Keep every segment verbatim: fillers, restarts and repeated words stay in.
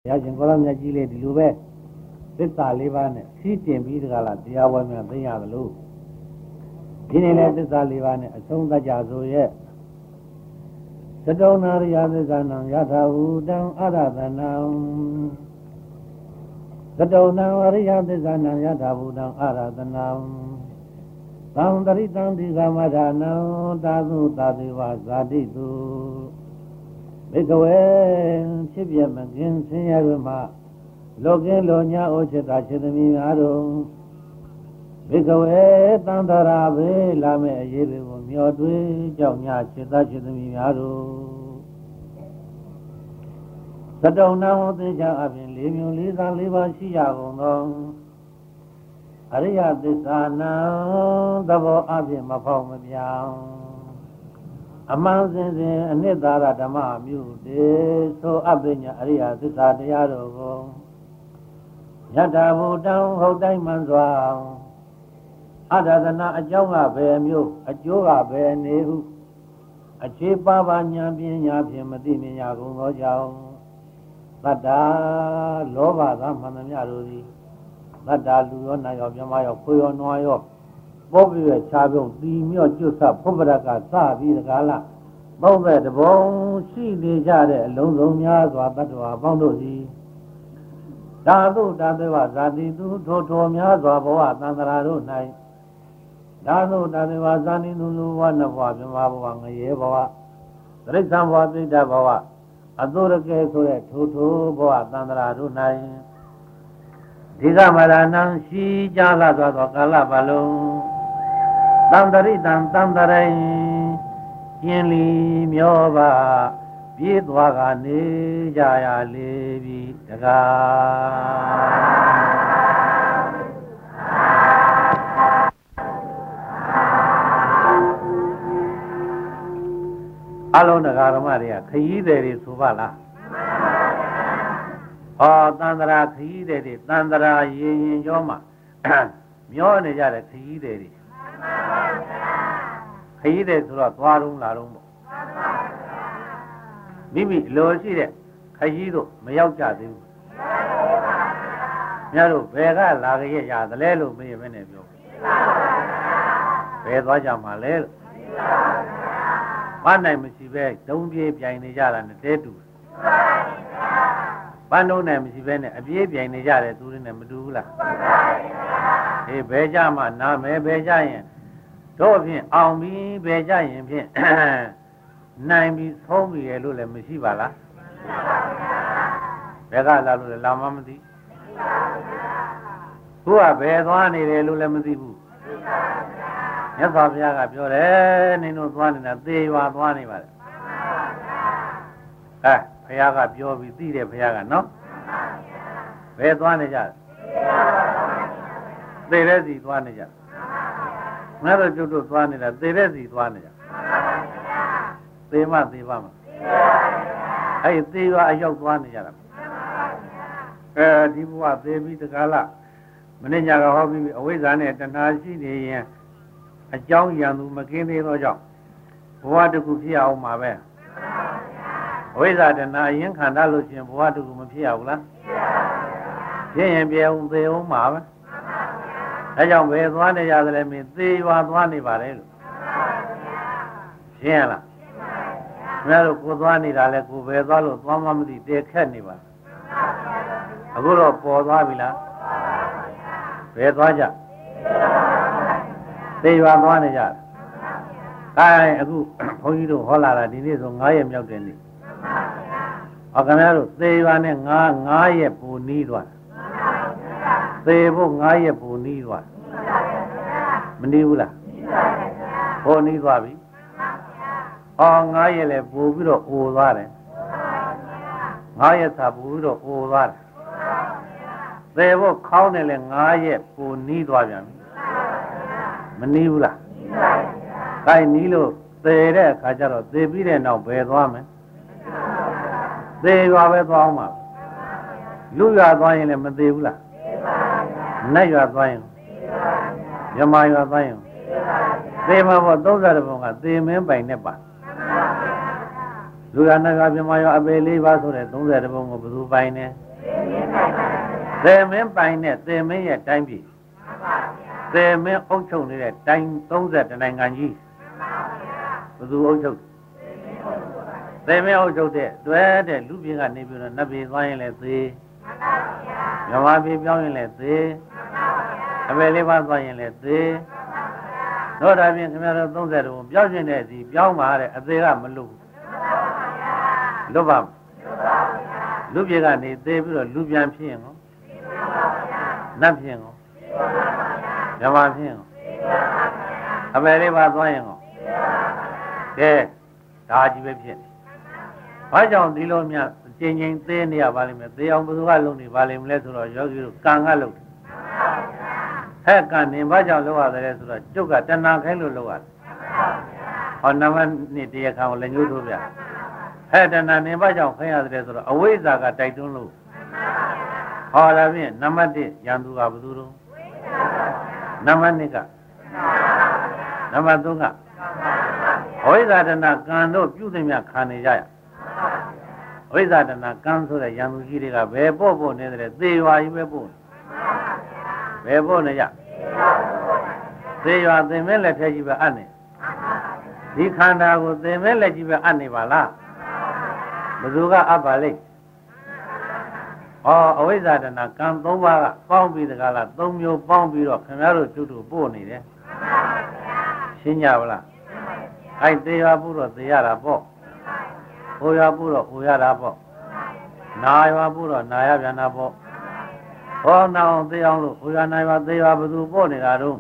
Ya jenggolan nyaji le di lu be thissa le ba ne si tin pi taka laတရားဝဲမြတ်သိရသလိုဒီနေ့လဲသစ္စာလေးပါးနဲ့အဆုံးသတ်ကြဆိုရဲ့သတုံနာရိယသစ္စာနံယထာဟုတံအရသနံသတုံနာရိယသစ္စာနံယထာဟုတံအရသနံသံတရိတံဒီကမထာနံသာသုသာသေဝဇာတိတုဘိကဝေဖြစ်ပြမကင်းဆင်းရဲမှလောကင်းလောညာဩချစ်တာချစ်သမီးများတို့ဘိကဝေတန်တရာဘေးလာမဲ့အရေးတွေကိုမျှော်တွေးကြောက်ညာချစ်သားချစ်သမီးများတို့သတုံနာဝသေချာအပြင်လေးမျိုးလေးစားလေးပါးရှိရကုန်သောအရိယသစ္စာနာသဘောအပြင်မဖောက်မပြောင်းအမှန်စင်စင်အနှစ်သာရဓမ္မမျိုးတေသောအပညာအရိယသစ္စာတရားတို့ကိုယထာဘူတံဟုတ်တိုင်းမှန်စွာအဒသနာအကြောင်းကဘယ်မျိုးအကျိုးကဘယ်နေဟုအခြေပါပါဉာဏ်ပညာဖြင့်မသိမြင်ရကုန်သောကြောင့်သတ္တာလောဘသာမှန်သမျှတို့သည်သတ္တာလူရောနာရောမြမရောခွေရောနွားရောပုပ္ပိယခြားပြုံးတီမြော့ကျွတ်ဆဖုပ္ပရကစပြီးတကားလားသုံးဘက်တဘုံရှိနေကြတဲ့အလုံးစုံများစွာတတ္တဝါပေါင်းတို့သည်ဓာတုတတဝဇာတိသူထိုထိုများစွာဘဝသံဃာတို့၌ဓာတုတတဝဇာတိသူလူဘဝနဘဝမြမဘဝငရေဘဝတရိစ္ဆာန်ဘဝသိတ္တဘဝအတုရကေဆိုတဲ့ထိုထိုဘဝသံဃာတို့၌ဒီကမရဏံရှိကြလာသောကာလပတ်လုံးတံတရိတံတံတရိကျင်လီမျောပါပြေးသွားကနေကြရလေပြီတကားအလုံးတကာဓမ္မတွေကခရီးသည်တွေဆိုပါလားဟောတန်တရာခရီးသည်တွေတန်တရာရေရင်ကျော်မှာမျောနေကြတဲ့ခရီးသည်တွေခရီးသည်ဆိုတော့သွားတော့လာတော့ပေါ့မိမိလိုရှိတဲ့ခရီးတို့မရောက်ကြသေးဘူးများတို့ဘယ်ကလာကြရရသလဲလို့မေးမနဲ့ပြောဘယ်သွားကြမှာလဲလို့မနိုင်မရှိပဲဒုံပြေးပြိုင်နေကြတာနဲ့တဲတူပန်းလုံးနဲ့မရှိပဲနဲ့အပြေးပြိုင်နေကြတဲ့သူတွေနဲ့မတူဘူးလားအေးဘယ်ကြမှာနာမယ်ဘယ်ကြရင်တို့ဖြင့်အောင်ပြီးဘယ်ကြရင်ဖြင့်နိုင်ပြီးဆုံးပြီလေလို့လည်းမရှိပါလားဘယ်ကလာလို့လဲလာမှမသိသူကဘယ်သွားနေတယ်လို့လည်းမသိဘူးမြတ်စွာဘုရားကပြောတယ်နင်တို့သွားနေတာသေရွာသွားနေပါလေအဲဘုရားကပြောပြီးသိတယ်ဘုရားကနော်ဘယ်သွားနေကြလဲသေတဲ့စီသွားနေကြငါတို့ကျုပ်တို့သွားနေတာသေတဲ့စီသွားနေကြသေမသေပါမအဲ့ဒီသေရွာအရောက်သွားနေကြတာအဲဒီဘဝသေပြီးတကားလားမင်းညာကဟောပြီးအဝိဇ္ဇာနဲ့တဏှာရှိနေရင်အကြောင်းရံသူမကင်းသေးသောကြောင့်ဘဝတစ်ခုဖြစ်အောင်မှာပဲအဝိဇ္ဇာတဏှာအရင်ခံတတ်လို့ရှိရင်ဘဝတစ်ခုမဖြစ်ရဘူးလားဖြစ်ရင်ပြေအောင်သေအောင်မှာပဲဒါကြောင့်ဘယ်သွားနေကြသလဲမင်းသေရွာသွားနေပါလေလို့ရှင်းရလားခင်ဗျားတို့ကိုသွားနေတာလဲကိုဘယ်သွားလို့သွားမှမသိတဲခက်နေပါအခုတော့ပေါ်သွားပြီလားဘယ်သွားကြသေရွာသွားနေကြအဲအခုဘုန်းကြီးတို့ဟောလာတာဒီနေ့ဆိုငါးရက်မြောက်တယ်နေ့ဟောခင်ဗျားတို့သေရွာနဲ့ငါးငါးရက်ပူနီးသွားသေဖို့ငါးရက်ပူနီးသွားမနီးဘူးလားပူနီးသွားပြီအော်ငါးရက်လည်းပူပြီးတော့အိုသွားတယ်ငါးရက်သာပူပြီးတော့အိုသွားတယ်သေဖို့ခေါင်းနဲ့လည်းငါးရက်ပူနီးသွားပြန်ပြီမနီးဘူးလားကိုင်နီးလို့သေတဲ့အခါကျတော့သေပြီးတဲ့နောက်ဘယ်သွားမလဲသေရွာပဲသွားအောင်ပါလူရွာသွားရင်လည်းမသေဘူးလားနတ်ရွာသွားရင်မြမရွာသွားရင်သေမှာပေါ့သုံးဆယ်ဘုံကသေမင်းပိုင်နဲ့ပါလူရဏကမြမရွာအပေလေးပါဆိုတဲ့သုံးဆယ်ဘုံကိုဘယ်သူပိုင်နေသေမင်းပိုင်နဲ့သေမင်းရဲ့တိုင်းပြည်သေမင်းအုပ်ချုပ်နေတဲ့တိုင်းသုံးဆယ်နိုင်ငံကြီးဘယ်သူအုပ်ချုပ်သေမင်းအုပ်ချုပ်တဲ့တွဲတဲ့လူပြည်ကနေပြီးတော့နတ်ပြည်သွားရင်လည်းသေမြမပြည်ပြောင်းရင်လည်းသေအမေလေးပါသွားရင်လည်းသေတော့ဒါဖြင့်ခင်ဗျားတို့သုံးဆယ်တုန်းပြောင်းရှင်တဲ့စီပြောင်းပါတဲ့အသေးကမလွတ်လွတ်ပါလူပြေကနေသေပြီးတော့လူပြန်ဖြစ်ရင်ကောနတ်ဖြစ်ရင်ကောဓမ္မဖြစ်ရင်ကောအမေလေးပါသွားရင်ကောကဲဒါကြီးပဲဖြစ်နေဘာကြောင့်ဒီလိုများကျင်းချင်းသေးနေရပါလိမ့်မယ်သေအောင်ဘယ်သူကလုပ်နေပါလိမ့်မလဲဆိုတော့ယောဂီတို့ကံကလုပ်တယ်ဟဲ့ကံနေဘာကြောင့်လုပ်ရတယ်ဆိုတော့ကျုပ်ကတဏှာခိုင်းလို့လုပ်ရတယ်ဟောနမနှစ်တရားခံကိုလည်းညှိုးထိုးပြဟဲ့တဏှာနေဘာကြောင့်ခိုင်းရတယ်ဆိုတော့အဝိဇ္ဇာကတိုက်တွန်းလို့ဟောဒါဖြင့်နံပါတ်တစ်ရန်သူကဘယ်သူတော့နံပါတ်နှစ်ကနံပါတ်သုံးကအဝိဇ္ဇာတဏှာကံတို့ပြုသိမြခံနေကြရဝိဇ္ဇာတဏှာကံဆိုတဲ့ရန်သူကြီးတွေကဘယ်ပို့ပို့နေတယ်သေရွာကြီးပဲပို့ဘယ်ပို့နေကြသေရွာသင်မဲလက်ထဲကြီးပဲအပ်နေဒီခန္ဓာကိုသင်မဲလက်ကြီးပဲအပ်နေပါလားဘယ်သူကအပ်ပါလိမ့်ဟောအဝိဇ္ဇာတဏှာကံသုံးပါးကပေါင်းပြီးတကားလားသုံးမျိုးပေါင်းပြီးတော့ခင်ဗျားတို့ကျွတ်တို့ပို့နေတယ်ရှင်းကြပါလားအဲ့သေရွာပို့တော့သေရတာပေါ့ဟိုရွာပို့တော့ဟိုရတာပေါ့နာရွာပို့တော့နာရပြန်တာပေါ့ဟောနာအောင်သေအောင်လို့ဟိုရွာနာရွာသေရွာဘယ်သူပို့နေတာတော့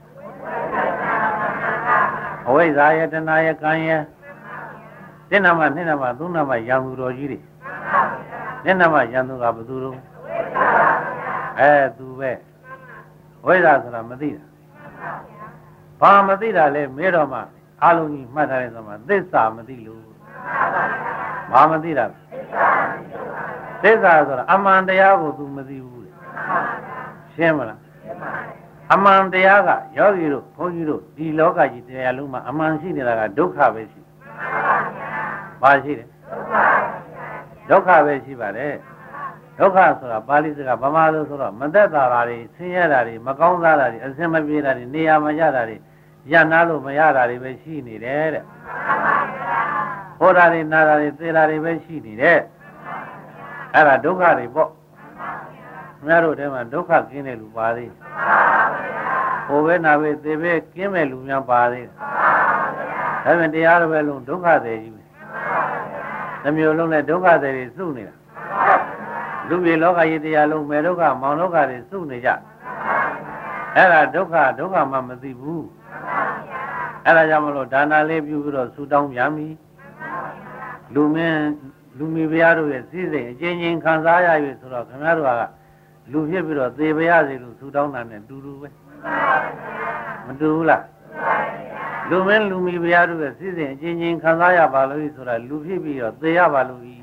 အဝိဇ္ဇာယတနာယကံယတင်းနာမနှစ်နာမသုံးနာမရံသူတော်ကြီးတွေနှစ်နာမရံသူကဘယ်သူတော့အဲသူပဲဝိဇ္ဇာဆိုတာမသိတာဘာမသိတာလဲမဲတော်မှာအလုံးကြီးမှတ်ထားတဲ့ဆိုမှာသစ္စာမသိလို့ဘာမသိတာသစ္စာဆိုတာအမှန်တရားကို तू မသိဘူးရှင်းမလားအမှန်တရားကယောဂီတို့ဘုန်းကြီးတို့ဒီလောကကြီးတရားလုံးမှာအမှန်ရှိနေတာကဒုက္ခပဲရှိဘာရှိတယ်ဒုက္ခပဲရှိပါတယ်ဒုက္ခဆိုတာပါဠိစကားဗမာလိုဆိုတော့မသက်သာတာတွေဆင်းရဲတာတွေမကောင်းစားတာတွေအစင်မပြေတာတွေနေရာမရတာတွေရနာလို့မရတာတွေပဲရှိနေတယ်တဲ့ဟောတာတွေနာတာတွေသေတာတွေပဲရှိနေတယ်အဲ့ဒါဒုက္ခတွေပေါ့ခင်ဗျားတို့ထဲမှာဒုက္ခကင်းတဲ့လူပါသေးဟိုပဲနာပဲသေပဲကင်းမဲ့လူများပါသေးဒါပေမဲ့တရားတော်ပဲလုံးဒုက္ခတွေကြီးပဲတစ်မျိုးလုံးနဲ့ဒုက္ခတွေစုနေတာလူပြေလောကကြီးတရားလုံးမဲ့ဒုက္ခမောင်ဒုက္ခတွေစုနေကြအဲ့ဒါဒုက္ခဒုက္ခမှမသိဘူးအဲ့ဒါကြောင့်မလို့ဒါနာလေးပြုပြီးတော့ဆူတောင်းပြန်ပြီလူမင်းလူမီဘုရားတို့ရဲ့စည်းစိမ်အချင်းချင်းခံစားရပြီဆိုတော့ခင်ဗျားတို့ကလူဖြစ်ပြီးတော့သေပါရစေလို့ဆူတောင်းတာနဲ့တူတူပဲမတူဘူးလားလူမင်းလူမီဘုရားတို့ရဲ့စည်းစိမ်အချင်းချင်းခံစားရပါလို့ဆိုတာလူဖြစ်ပြီးတော့သေရပါလို့ဤ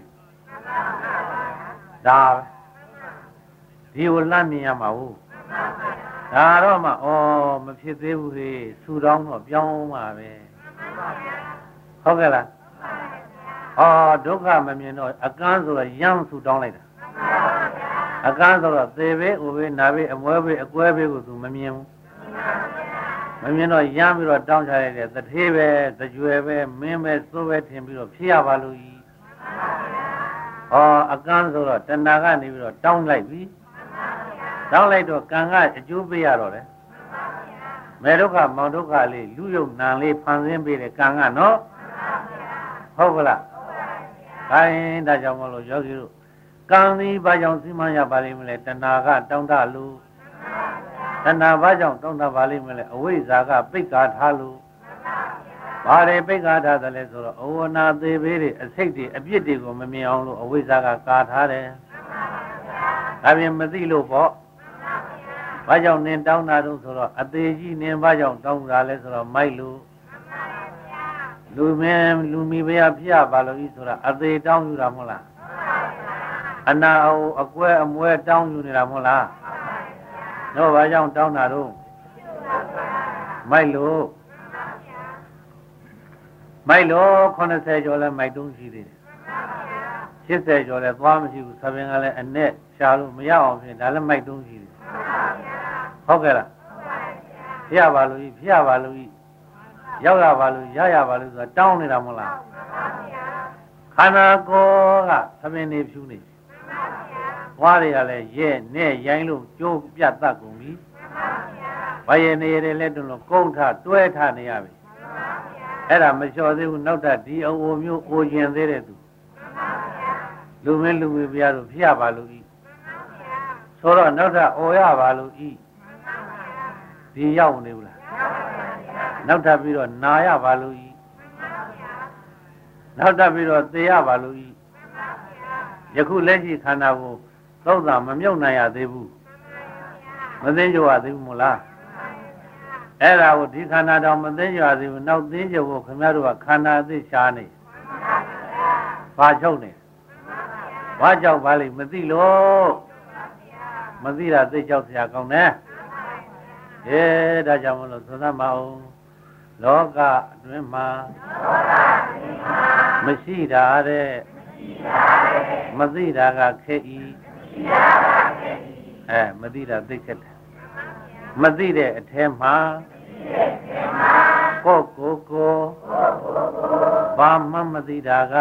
ဒါပဲဒီကိုလှမ်းမြင်ရမှာဟုတ်ဒါတော့မှဩမဖြစ်သေးဘူးဟေးဆူတောင်းတော့ပြောင်းမှာပဲဟုတ်ကဲ့လားဩဒုက္ခမမြင်တော့အကန်းဆိုတော့ရမ်းဆူတောင်းလိုက်တာအကန်းဆိုတော့သေပဲဥပဲနာပဲအမွဲပဲအကွဲပဲကိုသူမမြင်ဘူးမမြင်တော့ရမ်းပြီးတော့တောင်းချလိုက်တယ်တထေးပဲတကြွယ်ပဲမင်းပဲစိုးပဲထင်ပြီးတော့ဖြစ်ရပါလို့ဤဩအကန်းဆိုတော့တဏှာကနေပြီးတော့တောင်းလိုက်ပြီတောင်းလိုက်တော့ကံကအကျိုးပေးရတော့တယ်မေဒုက္ခမောင်ဒုက္ခလေးလူယုံနံလေးဖန်ဆင်းပေးတယ်ကံကနော်ဟုတ်ကလားဒါရင်ဒါကြောင့်မလို့ယောဂီတို့ကံသည်ဘာကြောင့်စီမံရပါလိမ့်မလဲတဏှာကတောင်းတလို့တဏှာဘာကြောင့်တောင်းတပါလိမ့်မလဲအဝိဇ္ဇာကပိတ်ကားထားလို့ဘာတွေပိတ်ကားထားတယ်လဲဆိုတော့အဝနာသေးပေးတွေအစိတ်တွေအပြစ်တွေကိုမမြင်အောင်လို့အဝိဇ္ဇာကကာထားတယ်ဒါပြင်မသိလို့ပေါ့ဘာကြောင့်နင်တောင်းတာတော့ဆိုတော့အသေးကြီးနင်ဘာကြောင့်တောင်းတာလဲဆိုတော့မိုက်လို့လူမင်းလူမီဘုရားဖြစ်ရပါလို့ဤဆိုတာအသေးတောင်းယူတာမဟုတ်လားအနာအိုအကွဲအမွဲတောင်းယူနေတာမဟုတ်လားတော့ဘာကြောင့်တောင်းတာတော့မိုက်လို့မိုက်လို့ခုနှစ်ဆယ်ကျော်လဲမိုက်တုံးရှိသေးတယ်ဟရှစ်ဆယ်ကျော်လဲသွားမရှိဘူးဆပင်ကလည်းအနဲ့ရှာလို့မရအောင်ဖြစ်ဒါလည်းမိုက်တုံးရှိတယ်ဟုတ်ကဲ့လားဖြစ်ရပါလို့ဤဖြစ်ရပါလို့ဤရောက်ရပါလို့ရရပါလို့ဆိုတာတောင်းနေတာမဟုတ်လားခန္ဓာကိုယ်ကသပင်နေဖြူနေဘွားတွေကလည်းရဲ့နဲ့ရိုင်းလို့ကျိုးပြတ်တတ်ကုန်ပြီဘာရဲ့နေရလဲတွန်းလို့ကုန်းထတွဲထနေရပြီအဲ့ဒါမလျှော်သေးဘူးနောက်ထပ်ဒီအအိုမျိုးအိုကျင်သေးတဲ့သူလူမင်းလူမင်းပြားတို့ဖြစ်ရပါလို့ဤဆိုတော့နောက်ထပ်အိုရပါလို့ဤဒီရောက်နေဘူးလားနောက်ထပ်ပြီးတော့နာရပါလို့ဤနောက်ထပ်ပြီးတော့သေရပါလို့ဤယခုလက်ရှိခန္ဓာကိုသုံးသာမမြုပ်နိုင်ရသေးဘူးမသိကြရသေးဘူးမို့လားအဲ့ဒါကိုဒီခန္ဓာတော်မသိကြရသေးဘူးနောက်သိကြဖို့ခင်ဗျားတို့ကခန္ဓာအသိရှားနေဘာချုပ်နေဘာကြောက်ပါလိမ့်မသိလို့မသိတာသိကြောက်စရာကောင်းတယ်အဲဒါကြောင့်မလို့သုသမအောင်လောကအတွင်းမှာမရှိတာတဲ့မသိတာကခက်ဤအဲမသိတာသိခက်တယ်မသိတဲ့အထဲမှာကိုကိုကိုဘာမှမသိတာက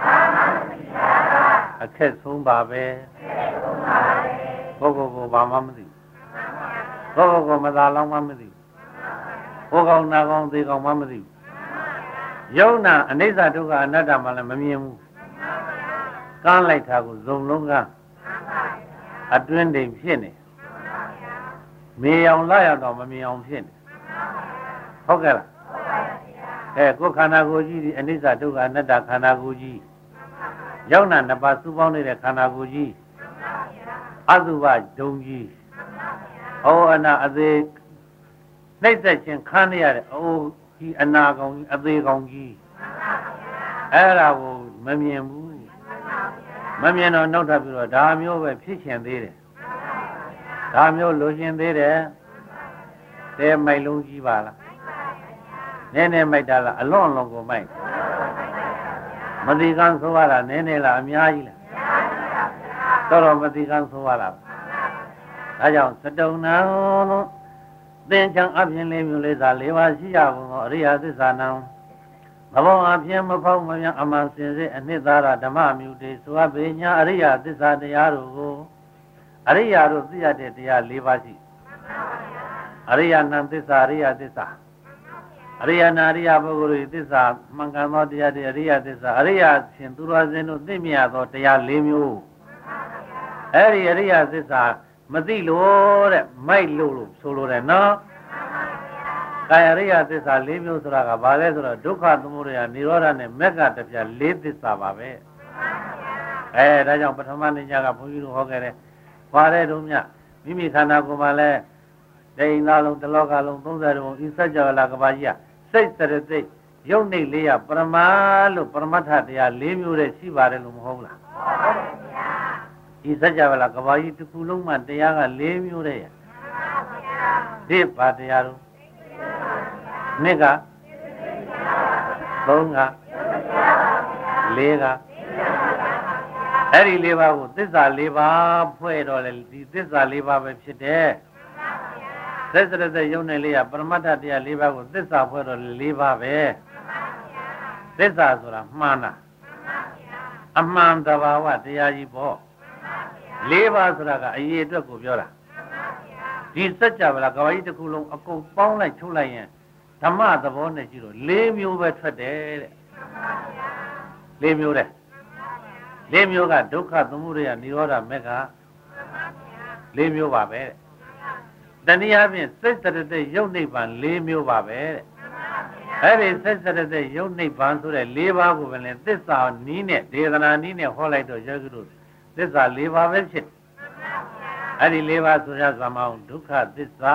အခက်ဆုံးပါပဲကိုကိုကိုဘာမှမသိကိုကိုကိုမသာလောင်းမှမသိဟိုကောင်နာကောင်သေကောင်မှမသိယုံနာအနိစ္စဒုက္ခအနတ္တမှလည်းမမြင်ဘူးကမ်းလိုက်တာကိုဇုံလုံးကအတွင်းတိမ်ဖြစ်နေမေအောင်လာရတော့မမြင်အောင်ဖြစ်နေဟုတ်ကဲ့လားအဲကိုယ်ခန္ဓာကိုယ်ကြီးဒီအနိစ္စဒုက္ခအနတ္တခန္ဓာကိုယ်ကြီးရောက်နာနှစ်ပါးစုပေါင်းနေတဲ့ခန္ဓာကိုယ်ကြီးအတုပဒုံကြီးဩအနာအသေးနှိမ့်သက်ခြင်းခံရတဲ့အိုးကြီးအနာကောင်ကြီးအသေးကောင်ကြီးအဲ့ဒါကိုမမြင်ဘူးမမြင်တော့နောက်ထပ်ပြီးတော့ဒါမျိုးပဲဖြစ်ရှင်သေးတယ်ဒါမျိုးလိုရှင်သေးတယ်တဲမိုက်လုံးကြီးပါလားနည်းနည်းမိုက်တာလားအလွန်အလွန်ကိုမိုက်မတိကံဆိုရတာနည်းနည်းလားအများကြီးလားတော်တော်မတိကံဆိုရတာဒါကြောင့်သတုံနာလို့သင်္ချံအပြင်လေးမျိုးလေးသာ၄ပါးရှိရကုန်သောအရိယသစ္စာနံဘဘောအပြင်မဖောက်မမြန်အမှန်စင်စစ်အနှစ်သာရဓမ္မမြူတေသုအပေညာအရိယသစ္စာတရားတို့ကိုအရိယတို့သိရတဲ့တရား၄ပါးရှိအရိယနံသစ္စာအရိယသစ္စာအရိယနာအရိယပုဂ္ဂိုလ်၏သစ္စာမှန်ကန်သောတရားတွေအရိယသစ္စာအရိယရှင်သူတော်စင်တို့သိမြတ်သောတရား၄မျိုးအဲ့ဒီအရိယသစ္စာမသိလို့တဲ့မိုက်လို့လို့ဆိုလိုတယ်နော်ကာယရိယသစ္စာ၄မျိုးဆိုတာကဘာလဲဆိုတော့ဒုက္ခသမုဒယနိရောဓနဲ့မက္ခတပြ၄သစ္စာပါပဲအဲဒါကြောင့်ပထမနေ့ညကဘုန်းကြီးတို့ဟောခဲ့တယ်ဘာလဲတို့မြမိမိခန္ဓာကိုယ်မှာလဲတိန်သားလုံးတလောကလုံးသုံးဆယ်လုံးဤစัจ java လာကဘာကြီးကစိတ်စရစိတ်ယုတ်နေလေးရပရမလို့ပရမတ္ထတရား၄မျိုးတည်းရှိပါတယ်လို့မဟုတ်လားဤစัจ java လာကဘာကြီးတစ်ခုလုံးမှတရားက၄မျိုးတည်းရဒီဘာတရားတို့နှစ်ကသုံးကလေးကအဲ့ဒီလေးပါးကိုသစ္စာလေးပါးဖွဲ့တော့လေဒီသစ္စာလေးပါးပဲဖြစ်တယ်သစ္စာရတဲ့ယုံနေလေးကပရမတ္ထတရားလေးပါးကိုသစ္စာဖွဲ့တော့လေးပါးပဲသစ္စာဆိုတာမှန်တာအမှန်တဘာဝတရားကြီးပေါ့လေးပါးဆိုတာကအရေးအတွက်ကိုပြောတာဒီစัจ java လာကဘာကြီးတစ်ခုလုံးအကုန်ပေါင်းလိုက်ချုပ်လိုက်ရင်ဓမ္မသဘောနဲ့ကြည့်တော့၄မျိုးပဲထွက်တယ်တဲ့၄မျိုးတဲ့၄မျိုးကဒုက္ခသမုဒယနိရောဓမက္ခ၄မျိုးပါပဲတဲ့တနည်းအားဖြင့်စိတ်စရတဲ့ယုတ်နိဗ္ဗာန်၄မျိုးပါပဲတဲ့အဲ့ဒီစိတ်စရတဲ့ယုတ်နိဗ္ဗာန်ဆိုတဲ့၄ပါးကိုပဲလေသစ္စာနီးနဲ့ဒေသနာနီးနဲ့ဟောလိုက်တော့ယောဂီတို့သစ္စာ၄ပါးပဲဖြစ်အဲ့ဒီ၄ပါးဆိုရသမောင်းဒုက္ခသစ္စာ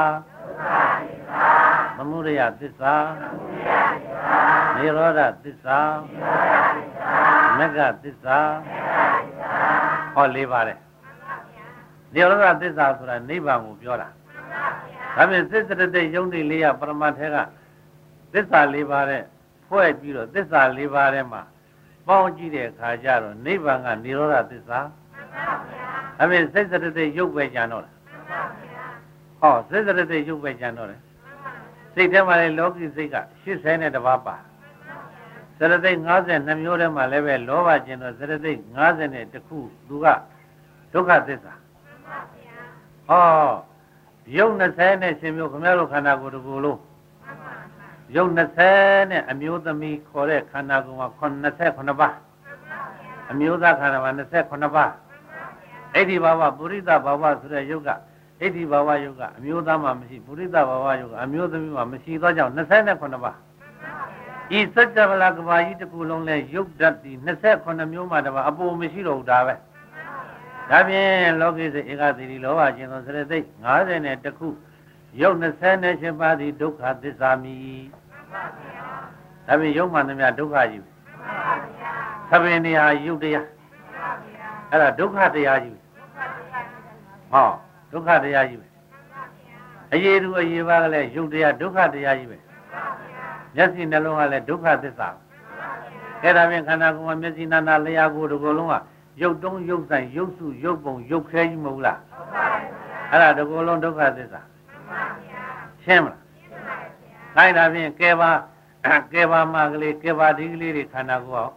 သမုဒယသစ္စာနိရောဓသစ္စာမဂ္ဂသစ္စာဟော၄ပါးတဲ့နိရောဓသစ္စာဆိုတာနိဗ္ဗာန်ကိုပြောတာဒါဖြင့်သစ္စာတဲ့ယုံနေလေးရပရမတ်ထဲကသစ္စာ၄ပါးတဲ့ဖွဲ့ပြီးတော့သစ္စာ၄ပါးထဲမှာပေါင်းကြည့်တဲ့အခါကျတော့နိဗ္ဗာန်ကနိရောဓသစ္စာအမေစိတ်စရတိရုပ်ပဲကြံတော့လားဟောစိတ်စရတိရုပ်ပဲကြံတော့တယ်စိတ်ထဲမှာလည်းလောကီစိတ်ကရှစ်ဆယ်နဲ့တပါးပါစရတိ၅၀နှစ်မျိုးထဲမှာလည်းပဲလောဘကျင်တော့စရတိ၅၀နဲ့တစ်ခုသူကဒုက္ခသစ္စာဟောရုပ်၂၀နဲ့ရှင်မျိုးခမရတို့ခန္ဓာကိုယ်တစ်ခုလုံးရုပ်၂၀နဲ့အမျိုးသမီးခေါ်တဲ့ခန္ဓာကိုယ်မှာ၂၇ပါးအမျိုးသားခန္ဓာမှာ၂၇ပါးဣတိဘာဝပုရိသဘာဝဆိုတဲ့ယုတ်ကဣတိဘာဝယုတ်ကအမျိုးသားမှာမရှိပုရိသဘာဝယုတ်ကအမျိုးသမီးမှာမရှိသောကြောင့်၂၇ပါးဤစัจ java ကဘာကြီးတစ်ခုလုံးလဲယုတ်ဓာတ်ဒီ၂၇မျိုးမှာတပါအပူမရှိတော့ဘူးဒါပဲဒါဖြင့်လောကိစေဧကသီရိလောဘခြင်းသောစရတိ၅၀နဲ့တစ်ခုယုတ်၂၈ပါးသည်ဒုက္ခသစ္စာမိဒါဖြင့်ယုတ်မှန်သမျှဒုက္ခကြီးသဗ္ဗေနေဟာယုတ်တရားအဲ့ဒါဒုက္ခတရားကြီးဟောဒုက္ခတရားကြီးပဲအရေးတူအရေးပါကလည်းယုတ်တရားဒုက္ခတရားကြီးပဲမျက်စိနှလုံးကလည်းဒုက္ခသစ္စာအဲ့ဒါဖြင့်ခန္ဓာကိုယ်မှာမျက်စိနာနာလျှာကိုယ်တစ်ခုလုံးကရုပ်တုံးရုပ်ဆိုင်ရုပ်စုရုပ်ပုံရုပ်ခဲကြီးမဟုတ်လားအဲ့ဒါတစ်ခုလုံးဒုက္ခသစ္စာရှင်းမလားနိုင်တာဖြင့်ကဲပါကဲပါမကလေးကဲပါဒီကလေးတွေခန္ဓာကိုယ်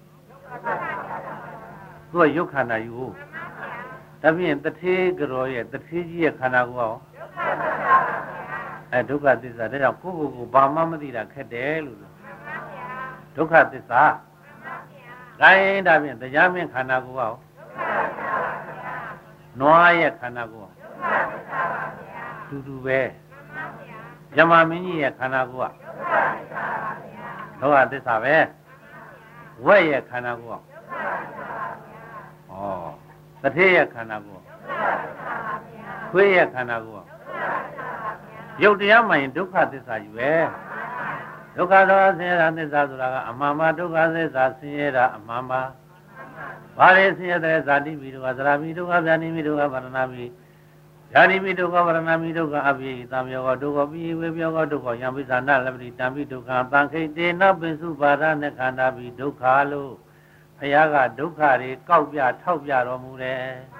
သူကရုပ်ခန္ဓာယူဒါဖြင့်တထေးကြောရဲ့တထေးကြီးရဲ့ခန္ဓာကိုယ်အဲဒုက္ခသစ္စာဒါကြောင့်ကိုယ့်ကိုယ်ကိုဘာမှမသိတာခက်တယ်လို့ဒုက္ခသစ္စာဒါရင်ဒါဖြင့်တရားမင်းခန္ဓာကိုယ်ကနွားရဲ့ခန္ဓာကိုယ်တူတူပဲယမမင်းကြီးရဲ့ခန္ဓာကိုယ်ကဒုက္ခသစ္စာပဲဝက်ရဲ့ခန္ဓာကိုယ်ကဩတထေးရဲ့ခန္ဓာကိုယ်ခွေးရဲ့ခန္ဓာကိုယ်ရုပ်တရားမှရင်ဒုက္ခသစ္စာကြီးပဲဒုက္ခသောဆင်းရဲတာသစ္စာဆိုတာကအမှန်ပါဒုက္ခသစ္စာဆင်းရဲတာအမှန်ပါဘာလဲဆင်းရဲတဲ့ဇာတိမိဒုက္ခသရမိဒုက္ခဗျာနိမိဒုက္ခဗရဏမိဗျာနိမိဒုက္ခဗရဏမိဒုက္ခအပိယသံယောဒုက္ခပိဝေပြောကဒုက္ခယံပိသနာလပတိတံပိဒုက္ခသံခိတေနပိစုပါဒနဲ့ခန္ဓာပိဒုက္ခလို့ဘုရားကဒုက္ခတွေကောက်ပြထောက်ပြတော်မူတယ်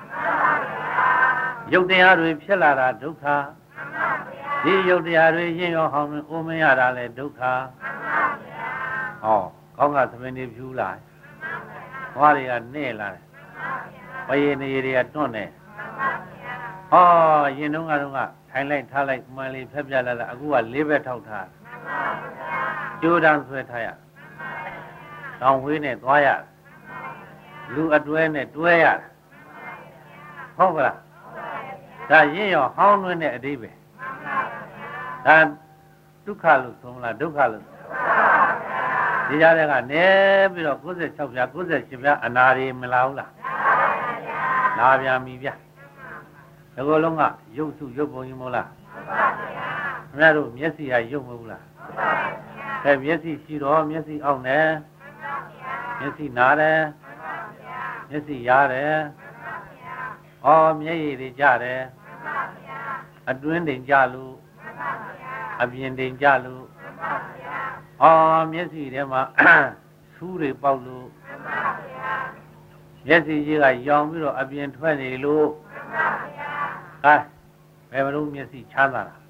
ရုပ်တရားတွေဖြစ်လာတာဒုက္ခဒီရုပ်တရားတွေရင်ရောဟောင်းအိုးမရတာလဲဒုက္ခဟောကောင်းကသမင်းနေဖြူလာဘွားတွေကနဲ့လာတယ်ဘယင်းနေတွေကတွန့်တယ်ဟောရင်တုန်းကတော့ထိုင်လိုက်ထားလိုက်မှန်လေးဖက်ပြလာလာအခုကလေးဘက်ထောက်ထားကျိုးတန်းဆွဲထားရတောင်ဝေးနဲ့သွားရလူအတွဲနဲ့တွဲရဟုတ်ကလားဒါရင်ရောဟောင်းနှွင်းတဲ့အဓိပ္ပာယ်ဒါဒုက္ခလို့ဆုံးလားဒုက္ခလို့ဒီကြားထဲကနေပြီးတော့၉၆ပြား၉၈ပြားအနာတွေမလာဘူးလားလာပြန်ပြီဗျဒီလိုလုံးကရုပ်စုရုပ်ပုံကြီးမဟုတ်လားခင်ဗျားတို့မျက်စိကရုပ်မဟုတ်လားအဲမျက်စိရှိတော့မျက်စိအောက်နဲ့မျက်စိနားတယ်မျက်စိရားတယ်ဩမျက်ရည်တွေကြတယ်အတွင်းတင်ကြလို့အပြင်တင်ကြလို့ဩမျက်စိထဲမှာဆူးတွေပေါက်လို့မျက်စိကြီးကရောင်ပြီးတော့အပြင်ထွက်နေလို့ဟဲ့ဘယ်မလို့မျက်စိချမ်းသာတာ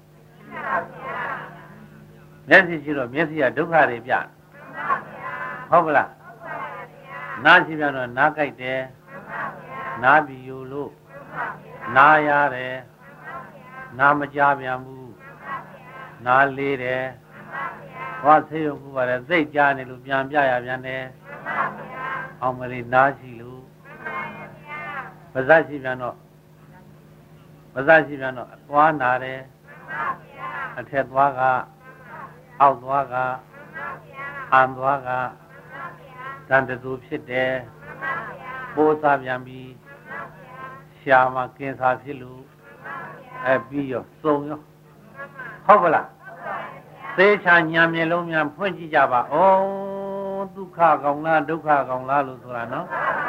မျက်စိရှိတော့မျက်စိကဒုက္ခတွေပြဟုတ်ကလားနားရှိပြန်တော့နားကြိုက်တယ်နားပြီးယူလို့နားရတယ်နားမကြပြန်ဘူးနားလေးတယ်ဟောဆေးရုံကပါတယ်သိတ်ကြားနေလို့ပြန်ပြရပြန်တယ်အောင်မလေးနားရှိလို့ပါးစပ်ရှိပြန်တော့ပါးစပ်ရှိပြန်တော့သွားနာတယ်အထက်သွားကအောက်သွားကအံသွားကတန်တူဖြစ်တယ်ပိုးစားပြန်ပြီးရှာမှာကင်းစားဖြစ်လို့အဲပြီးရောစုံရောဟုတ်ကလားသေချာညာမျက်လုံးများဖွင့်ကြည့်ကြပါဦးဒုက္ခကောင်လားဒုက္ခကောင်လားလို့ဆိုတာနော်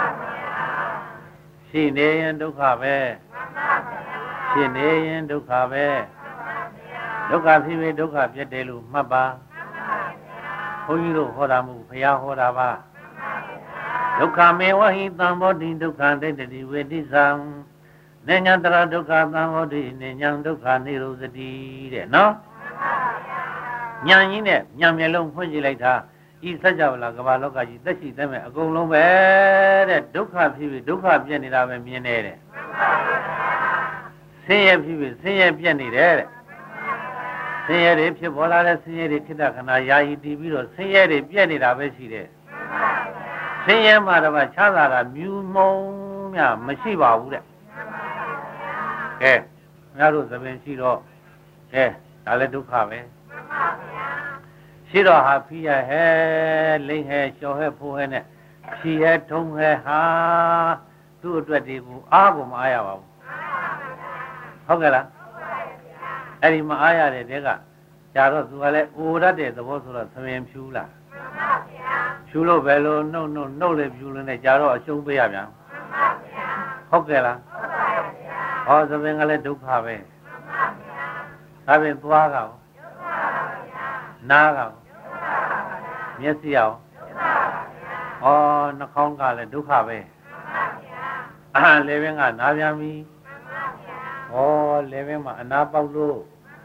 ရှိနေရင်ဒုက္ခပဲရှိနေရင်ဒုက္ခပဲဒုက္ခဖြစ်ပြီးဒုက္ခပြတ်တယ်လို့မှတ်ပါဘုန်းကြီးတို့ဟောတာမဟုတ်ဘုရားဟောတာပါဒုက္ခမေဝဟိသံဘောတိဒုက္ခဒိဋ္ဌိဝေတိသံနေညာတရဒုက္ခသံဘောတိနေညာဒုက္ခနိရောဓတိတဲ့နော်ညာကြီးနဲ့ညာမျက်လုံးဖွင့်ကြည့်လိုက်တာဤစัจ java လာကမ္ဘာလောကကြီးသက်ရှိသက်မဲ့အကုန်လုံးပဲတဲ့ဒုက္ခဖြစ်ပြီးဒုက္ခပြည့်နေတာပဲမြင်နေတယ်ဆင်းရဲဖြစ်ပြီးဆင်းရဲပြည့်နေတယ်တဲ့ဆင်းရဲတွေဖြစ်ပေါ်လာတဲ့ဆင်းရဲတွေခိတ္တခဏယာယီတည်ပြီးတော့ဆင်းရဲတွေပြည့်နေတာပဲရှိတယ်ဆင်းရဲမှတော့ချမ်းသာတာမြူမုံများမရှိပါဘူးတဲ့ကဲငါတို့သဘင်ရှိတော့ကဲဒါလည်းဒုက္ခပဲရှိတော့ဟာဖိရဟဲလိမ့်ဟဲလျှော်ဟဲဖိုးဟဲနဲ့ဖြီဟဲထုံးဟဲဟာသူ့အတွက်ဒီကူအားကိုမအားရပါဘူးဟုတ်ကဲ့လားအဲ့ဒီမအားရတဲ့တဲကကြာတော့သူကလည်းအိုရတဲ့သဘောဆိုတော့သမင်ဖြူလာဖြူလို့ပဲလို့နှုတ်နှုတ်နှုတ်လေဖြူလို့နဲ့ကြာတော့အရှုံးပေးရပြန်ဟုတ်ကဲ့လားဟောသမင်ကလည်းဒုက္ခပဲဒါပြင်သွားကနားကမျက်စိရောဩနှာခေါင်းကလည်းဒုက္ခပဲအာလေဘင်းကနားပြန်ပြီဩလေဘင်းမှာအနာပေါက်လို့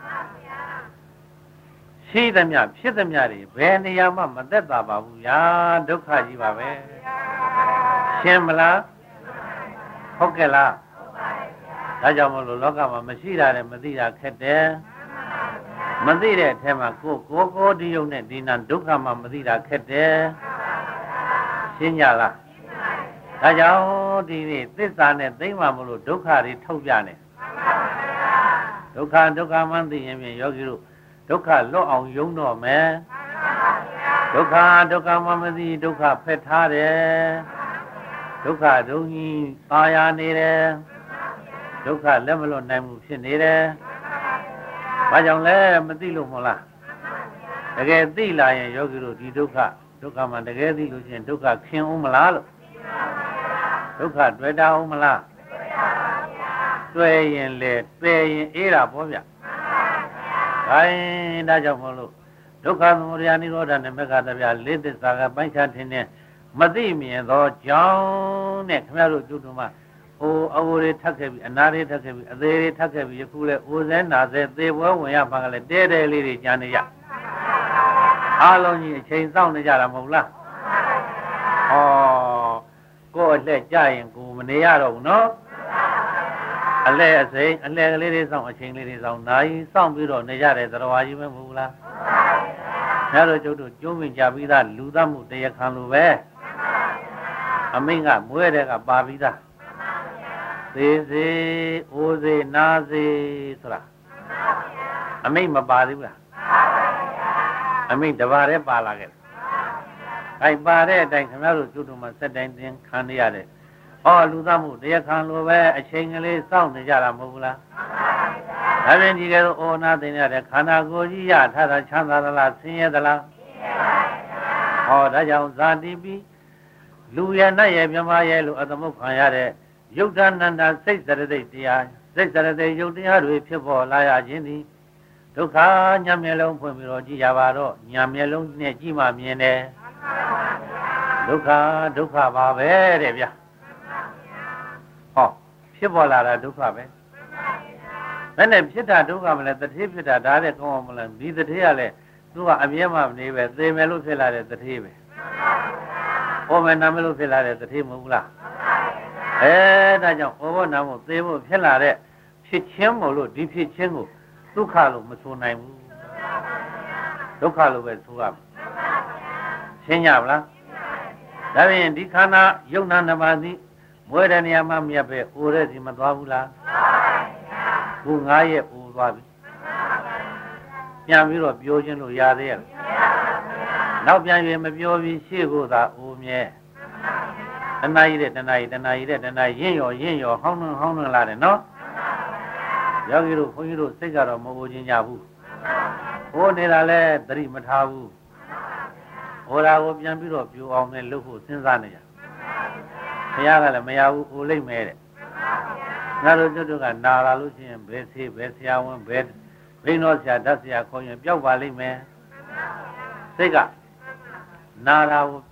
ရှိသမျှဖြစ်သမျှတွေဘယ်နေရာမှမသက်သာပါဘူးညာဒုက္ခကြီးပါပဲရှင်းမလားဟုတ်ကဲ့လားဒါကြောင့်မလို့လောကမှာမရှိတာနဲ့မသိတာခက်တယ်မသိတဲ့အထက်မှာကိုကိုကိုဒီယုံနဲ့ဒီနာဒုက္ခမှမသိတာခက်တယ်ရှင်းကြလားဒါကြောင့်ဒီနေ့သစ္စာနဲ့သိမှမလို့ဒုက္ခတွေထုတ်ပြနေဒုက္ခဒုက္ခမှသိရင်ဖြင့်ယောဂီတို့ဒုက္ခလွတ်အောင်ယုံတော့မယ်ဒုက္ခဒုက္ခမှမသိဒုက္ခဖက်ထားတယ်ဒုက္ခဒုံကြီးပါရနေတယ်ဒုက္ခလက်မလွတ်နိုင်မှုဖြစ်နေတယ်ဘာကြောင့်လဲမသိလို့မဟုတ်လားတကယ်သိလာရင်ယောဂီတို့ဒီဒုက္ခဒုက္ခမှတကယ်သိလို့ရှိရင်ဒုက္ခခင်အောင်မလားလို့ဒုက္ခတွေ့တာအောင်မလားတွေ့ရင်လေတွေ့ရင်အေးတာပေါ့ဗျဒါရင်ဒါကြောင့်မလို့ဒုက္ခသမုဒယနိရောဓနဲ့မေဃတပြလေးသစ္စာကပိုင်းခြားထင်းနေမသိမြင်သောကြောင့်နဲ့ခင်ဗျားတို့ကျွတ်တူမှာဟိုအဝိုတွေထပ်ခဲ့ပြီအနာတွေထပ်ခဲ့ပြီအသေးတွေထပ်ခဲ့ပြီယခုလဲအိုစဲနာစဲသေပွဲဝင်ရပါကလေးတဲတဲလေးတွေညာနေရအားလုံးကြီးအချိန်စောင့်နေကြတာမဟုတ်လားဟောကိုယ်အလှည့်ကြရင်ကိုမနေရတော့ဘူးနော်အလဲအစိမ်းအလဲကလေးတွေစောင့်အချိန်လေးတွေစောင့်နိုင်စောင့်ပြီးတော့နေကြတယ်သရဝါကြီးပဲမဟုတ်လားညတို့ကျုပ်တို့ကျုံးဝင်ကြပြီးသားလူသတ်မှုတရားခံလိုပဲအမိန့်ကမွေးတဲ့ကပါပြီးသားသေးစေအိုးစေနားစေဆိုတာအမိန့်မပါသေးဘူးလားအမိန့်တပါးတည်းပါလာခဲ့တယ်။ဒါပါတဲ့အတိုင်းခင်ဗျားတို့ကျုပ်တို့မှာစက်တိုင်းသင်ခံရတဲ့။အော်လူသားမှုတရားခံလိုပဲအချိန်ကလေးစောင့်နေကြတာမဟုတ်ဘူးလား။ဒါပြင်ဒီကဲတော့အိုနာသိနေရတဲ့ခန္ဓာကိုယ်ကြီးရထတာချမ်းသာသလားဆင်းရဲသလား။ဆင်းရဲပါဗျာ။ဟောဒါကြောင့်ဇာတိပြီးလူရနတ်ရဲ့မြမရဲ့လို့အသမုတ်ခံရတဲ့ယုတ်တနန္တစိတ်စရတိတ်တရားစိတ်စရတိတ်ယုတ်တရားတွေဖြစ်ပေါ်လာရခြင်းသည်ဒုက္ခညမျက်လုံးဖွင့်ပြီးတော့ကြည့်ရပါတော့ညမျက်လုံးနဲ့ကြည့်မှမြင်တယ်ဒုက္ခဒုက္ခပါပဲတဲ့ဗျာဟောဖြစ်ပေါ်လာတာဒုက္ခပဲဘယ်နဲ့ဖြစ်တာဒုက္ခမလဲတတိဖြစ်တာဒါတဲ့ကောင်းအောင်မလဲဒီတတိကလည်းသူကအမြဲမှမနေပဲသေမယ်လို့ဖြစ်လာတဲ့တတိပဲဟောမယ်နာမယ်လို့ဖြစ်လာတဲ့တတိမဟုတ်ဘူးလားအဲဒါကြောင့်ဩဘောနာမို့သေဖို့ဖြစ်လာတဲ့ဖြစ်ချင်းမို့လို့ဒီဖြစ်ချင်းကိုဒုက္ခလို့မဆိုနိုင်ဘူးဒုက္ခလို့ပဲဆိုရမယ်ရှင်းကြပါလားဒါပြင်ဒီခန္ဓာယုံနာနှစ်ပါးသည်မွေးတဲ့နေရာမှာမြတ်ပဲအိုတဲ့စီမသွားဘူးလားဘူးငါးရက်အိုသွားပြီပြန်ပြီးတော့ပြောချင်းလို့ရသေးရဲ့နောက်ပြန်ရင်မပြောပြီးရှေ့ကိုသာအိုမြဲတဏှာကြီးတဲ့တဏှာကြီးတဏှာကြီးတဲ့တဏှာရင့်ရော်ရင့်ရော်ဟောင်းနှံဟောင်းနှံလာတယ်နော်ယောဂီတို့ခွန်ကြီးတို့စိတ်ကတော့မအိုခြင်းကြဘူးဟိုနေတာလဲသတိမထားဘူးဟိုလာကိုပြန်ပြီးတော့ပြိုအောင်နဲ့လုပ်ဖို့စဉ်းစားနေကြဘုရားကလည်းမရဘူးအိုလိုက်မဲတဲ့ငါတို့ကျွတ်တို့ကနာလာလို့ရှိရင်ဘယ်သေးဘယ်ဆရာဝန်ဘယ်ဘိန်းတော်ဆရာဓာတ်ဆရာခေါ်ရင်ပျောက်ပါလိမ့်မယ်စိတ်ကနာလာကို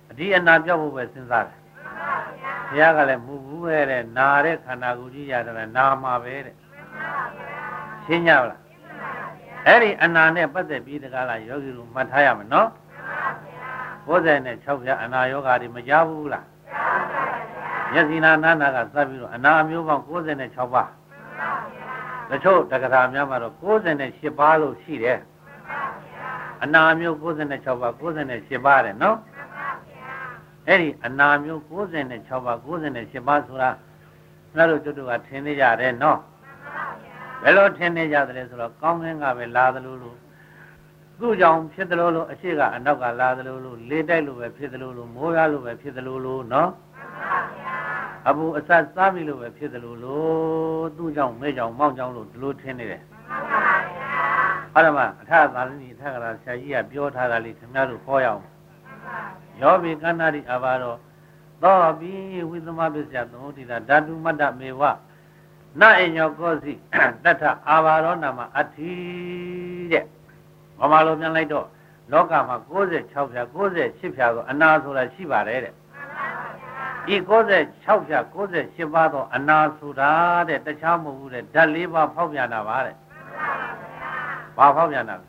ဒီအနာပြောက်ဖို့ပဲစဉ်းစားတယ်ဘုရားကလည်းမူဘူးပဲတဲ့နာတဲ့ခန္ဓာကိုယ်ကြီးရတယ်နာမှာပဲတဲ့ရှင်းကြလားအဲ့ဒီအနာနဲ့ပတ်သက်ပြီးတကားလားယောဂီတို့မှတ်ထားရမယ်နော်ကိုးဆယ်နဲ့၆ပြအနာယောဂါတွေမကြဘူးလားမျက်စိနာနာနာကစပ်ပြီးတော့အနာအမျိုးပေါင်းကိုးဆယ်နဲ့၆ပါးတချို့တက္ကရာများမှာတော့ကိုးဆယ်နဲ့၈ပါးလို့ရှိတယ်အနာမျိုးကိုးဆယ်နဲ့၆ပါးကိုးဆယ်နဲ့၈ပါးတဲ့နော်အဲ့ဒီအနာမျိုးကိုးဆယ်နဲ့၆ပါးကိုးဆယ်နဲ့၈ပါးဆိုတာကျွန်တော်တို့တို့ကထင်နေကြတယ်နော်ဘယ်လိုထင်နေကြတယ်ဆိုတော့ကောင်းကင်ကပဲလာသလိုလိုသူ့ကြောင့်ဖြစ်သလိုလိုအရှိကအနောက်ကလာသလိုလိုလေးတိုက်လိုပဲဖြစ်သလိုလိုမိုးရလိုပဲဖြစ်သလိုလိုနော်အပူအဆက်စားပြီလိုပဲဖြစ်သလိုလိုသူ့ကြောင့်မဲကြောင့်မောက်ကြောင့်လို့ဒီလိုထင်နေတယ်အဲ့ဒါမှအထသာလနီအထကရာဆရာကြီးကပြောထားတာလေးခင်ဗျားတို့ခေါ်ရအောင်ယောဘိကန္နာတိအဘာရောသောပိဝိသမပစ္စယသမုဒ္ဒိတာဓာတုမတ္တမေဝနာအညောကောစီတထအာဘာရောနာမအဋ္ဌိတဲ့မမလိုပြန်လိုက်တော့လောကမှာ၉၆ဖြာ၉၈ဖြာဆိုအနာဆိုတာရှိပါတယ်တဲ့ဒီ၉၆ဖြာ၉၈ပါးသောအနာဆိုတာတဲ့တခြားမဟုတ်ဘူးတဲ့ဓာတ်၄ပါးဖောက်ပြန်တာပါတဲ့ဘာဖောက်ပြန်တာ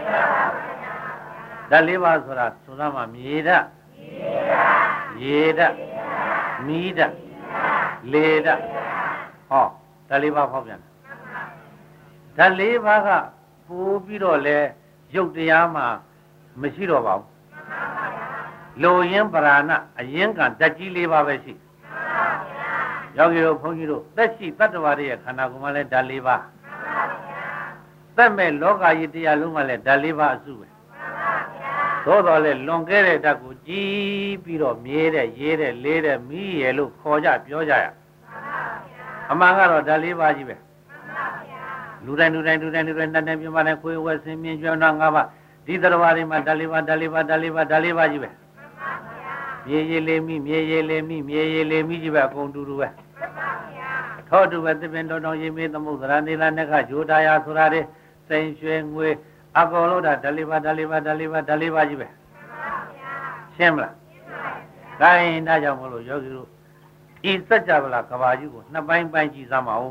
ဓာတ်၄ပါးဆိုတာဆိုတာမှမြေဓာတ်ရေဓာတ်မီးဓာတ်လေဓာတ်ဟောဓာတ်၄ပါးဖောက်ပြန်ဓာတ်၄ပါးကပိုးပြီးတော့လဲရုပ်တရားမှာမရှိတော့ပါဘူးလိုရင်းပရာဏအရင်ကဓာတ်ကြီး၄ပါးပဲရှိယောဂီတို့ဘုန်းကြီးတို့သက်ရှိတတ္တဝါတွေရဲ့ခန္ဓာကိုယ်မှာလဲဓာတ်၄ပါးသက်မဲ့လောကကြီးတရားလုံးမှာလဲဓာတ်၄ပါးအစုပဲသို့တော်လဲလွန်ကဲတဲ့ဓာတ်ကိုကြည်ပြီးတော့မြဲတဲ့ရေးတဲ့လေးတဲ့မီးရယ်လို့ခေါ်ကြပြောကြရအမှန်ကတော့ဓာတ်၄ပါးကြီးပဲလူတိုင်းလူတိုင်းလူတိုင်းလူတိုင်းတန်တန်ပြမတဲ့ခွေးဝဲဆင်းမြင်းကျွမ်းတော့ငါးပါးဒီတရားဝါတွေမှာဓာတ်၄ပါးဓာတ်၄ပါးဓာတ်၄ပါးဓာတ်၄ပါးကြီးပဲမြေရည်လေးမိမြေရည်လေးမိမြေရည်လေးမိကြီးပဲအကုန်တူတူပဲထောတူပဲသစ်ပင်တော်တော်ရေမေးသမုဒ္ဒရာနေလာနက္ခဂျိုတာယာဆိုတာတွေစိန်ရွှေငွေအကုန်လုံးဒါဓာတ်၄ပါးဓာတ်၄ပါးဓာတ်၄ပါးဓာတ်၄ပါးကြီးပဲရှင်းမလားဒါရင်ဒါကြောင့်မလို့ယောဂီတို့ဤစัจ java ကဘာကြီးကိုနှစ်ပိုင်းပိုင်းကြည့်စမ်းပါဦး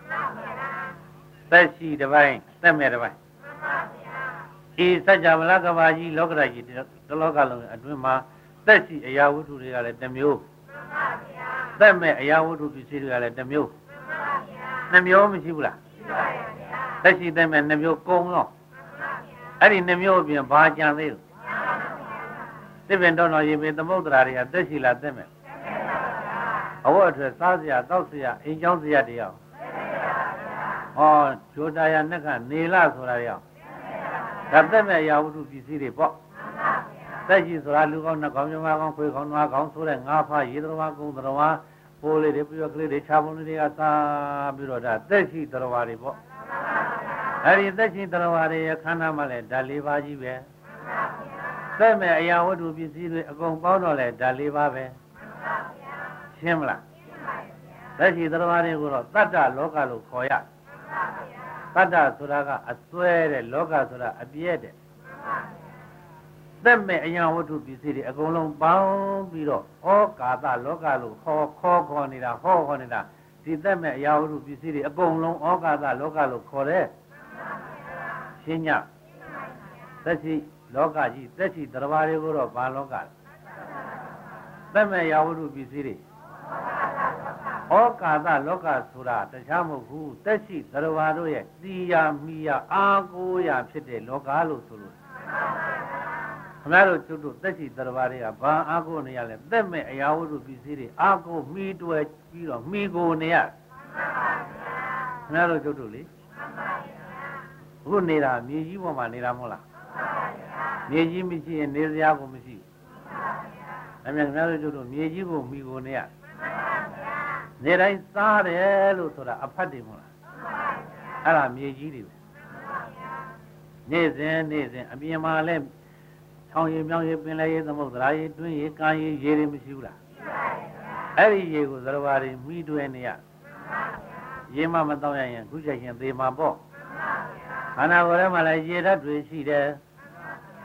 သက်ရှိတစ်ပိုင်းသက်မဲ့တစ်ပိုင်းဤစัจ java ကဘာကြီးလောကဓာတ်ကြီးတလောကလုံးအတွင်းမှာသက်ရှိအရာဝတ္ထုတွေကလည်းတစ်မျိုးသက်မဲ့အရာဝတ္ထုပစ္စည်းတွေကလည်းတစ်မျိုးနှမျိုးမရှိဘူးလားသက်ရှိသက်မဲ့နှမျိုးကုန်တော့အဲ့ဒီနှမျိုးအပြင်ဘာကြံသေးလို့သစ်ပင်တော်တော်ရေပေသမုဒ္ဒရာတွေကသက်ရှိလားသက်မဲ့အဝတ်အထည်စားစရာတောက်စရာအိမ်ကျောင်းစရာတွေအောင်ဟောဂျိုတာယာနဲ့ကနေလာဆိုတာတွေအောင်ဒါသက်မဲ့အရာဝတ္ထုပစ္စည်းတွေပေါ့သက်ရှိဆိုတာလူကောင်းနှကောင်းမြမကောင်းခွေကောင်းနွားကောင်းဆိုတဲ့ငါးဖားရေတော်ဝါကုန်းတော်ဝါပိုးလေးတွေပြွက်ကလေးတွေခြားပုံလေးတွေကစားပြီးတော့ဒါသက်ရှိတော်ဝါတွေပေါ့အဲ့ဒီသက်ရှိတော်ဝါတွေရဲ့ခန္ဓာမှာလည်းဓာတ်၄ပါးကြီးပဲသက်မဲ့အရာဝတ္ထုပစ္စည်းတွေအကုန်ပေါင်းတော့လဲဓာတ်၄ပါးပဲရှင်းမလားသက်ရှိတော်ဝါတွေကိုတော့တတ္တလောကလို့ခေါ်ရတတ္တဆိုတာကအစွဲတဲ့လောကဆိုတာအပြည့်တဲ့သက်မဲ့အရာဝတ္ထုပစ္စည်းတွေအကုန်လုံးပေါင်းပြီးတော့ဩကာသလောကလို့ခေါ်ခေါ်ခေါ်နေတာဟောခေါ်နေတာဒီသက်မဲ့အရာဝတ္ထုပစ္စည်းတွေအကုန်လုံးဩကာသလောကလို့ခေါ်တယ်ရှင်းညသက်ရှိလောကကြီးသက်ရှိတရားဝါတွေကိုတော့ဘာလောကသက်မဲ့အရာဝတ္ထုပစ္စည်းတွေဩကာသလောကဆိုတာတခြားမဟုတ်ဘူးသက်ရှိတရားဝါတို့ရဲ့သီယာမိယာအာကိုရာဖြစ်တဲ့လောကလို့ဆိုလို့ခင်ဗျားတို့ကျွတ်တို့သက်ရှိတရားဝါတွေကဘာအာကိုနေရလဲသက်မဲ့အရာဝတ္ထုပစ္စည်းတွေအာကိုမိတွယ်ပြီးတော့မိကိုနေရခင်ဗျားတို့ကျွတ်တို့လေအခုနေတာမြေကြီးပေါ်မှာနေတာမဟုတ်လားမြေကြီးမရှိရင်နေစရာကိုမရှိဘူးအမြဲခင်ဗျားတို့ကျွတ်တို့မြေကြီးကိုမိကိုနေရနေတိုင်းစားတယ်လို့ဆိုတာအဖတ်တယ်မဟုတ်လားအဲ့ဒါမြေကြီးတွေပဲနေ့စဉ်နေ့စဉ်အပြင်မှာလဲချောင်းရီမြောင်းရီပင်လဲရီသမုဒ္ဒရာရီတွင်းရီကမ်းရီရေတွေမရှိဘူးလားအဲ့ဒီရေကိုသရဝါတွေမိတွဲနေရရေမမတော့ရရင်ခုချက်ချင်းသေမှာပေါ့ခန္ဓာကိုယ်ထဲမှာလည်းရေဓာတ်တွေရှိတယ်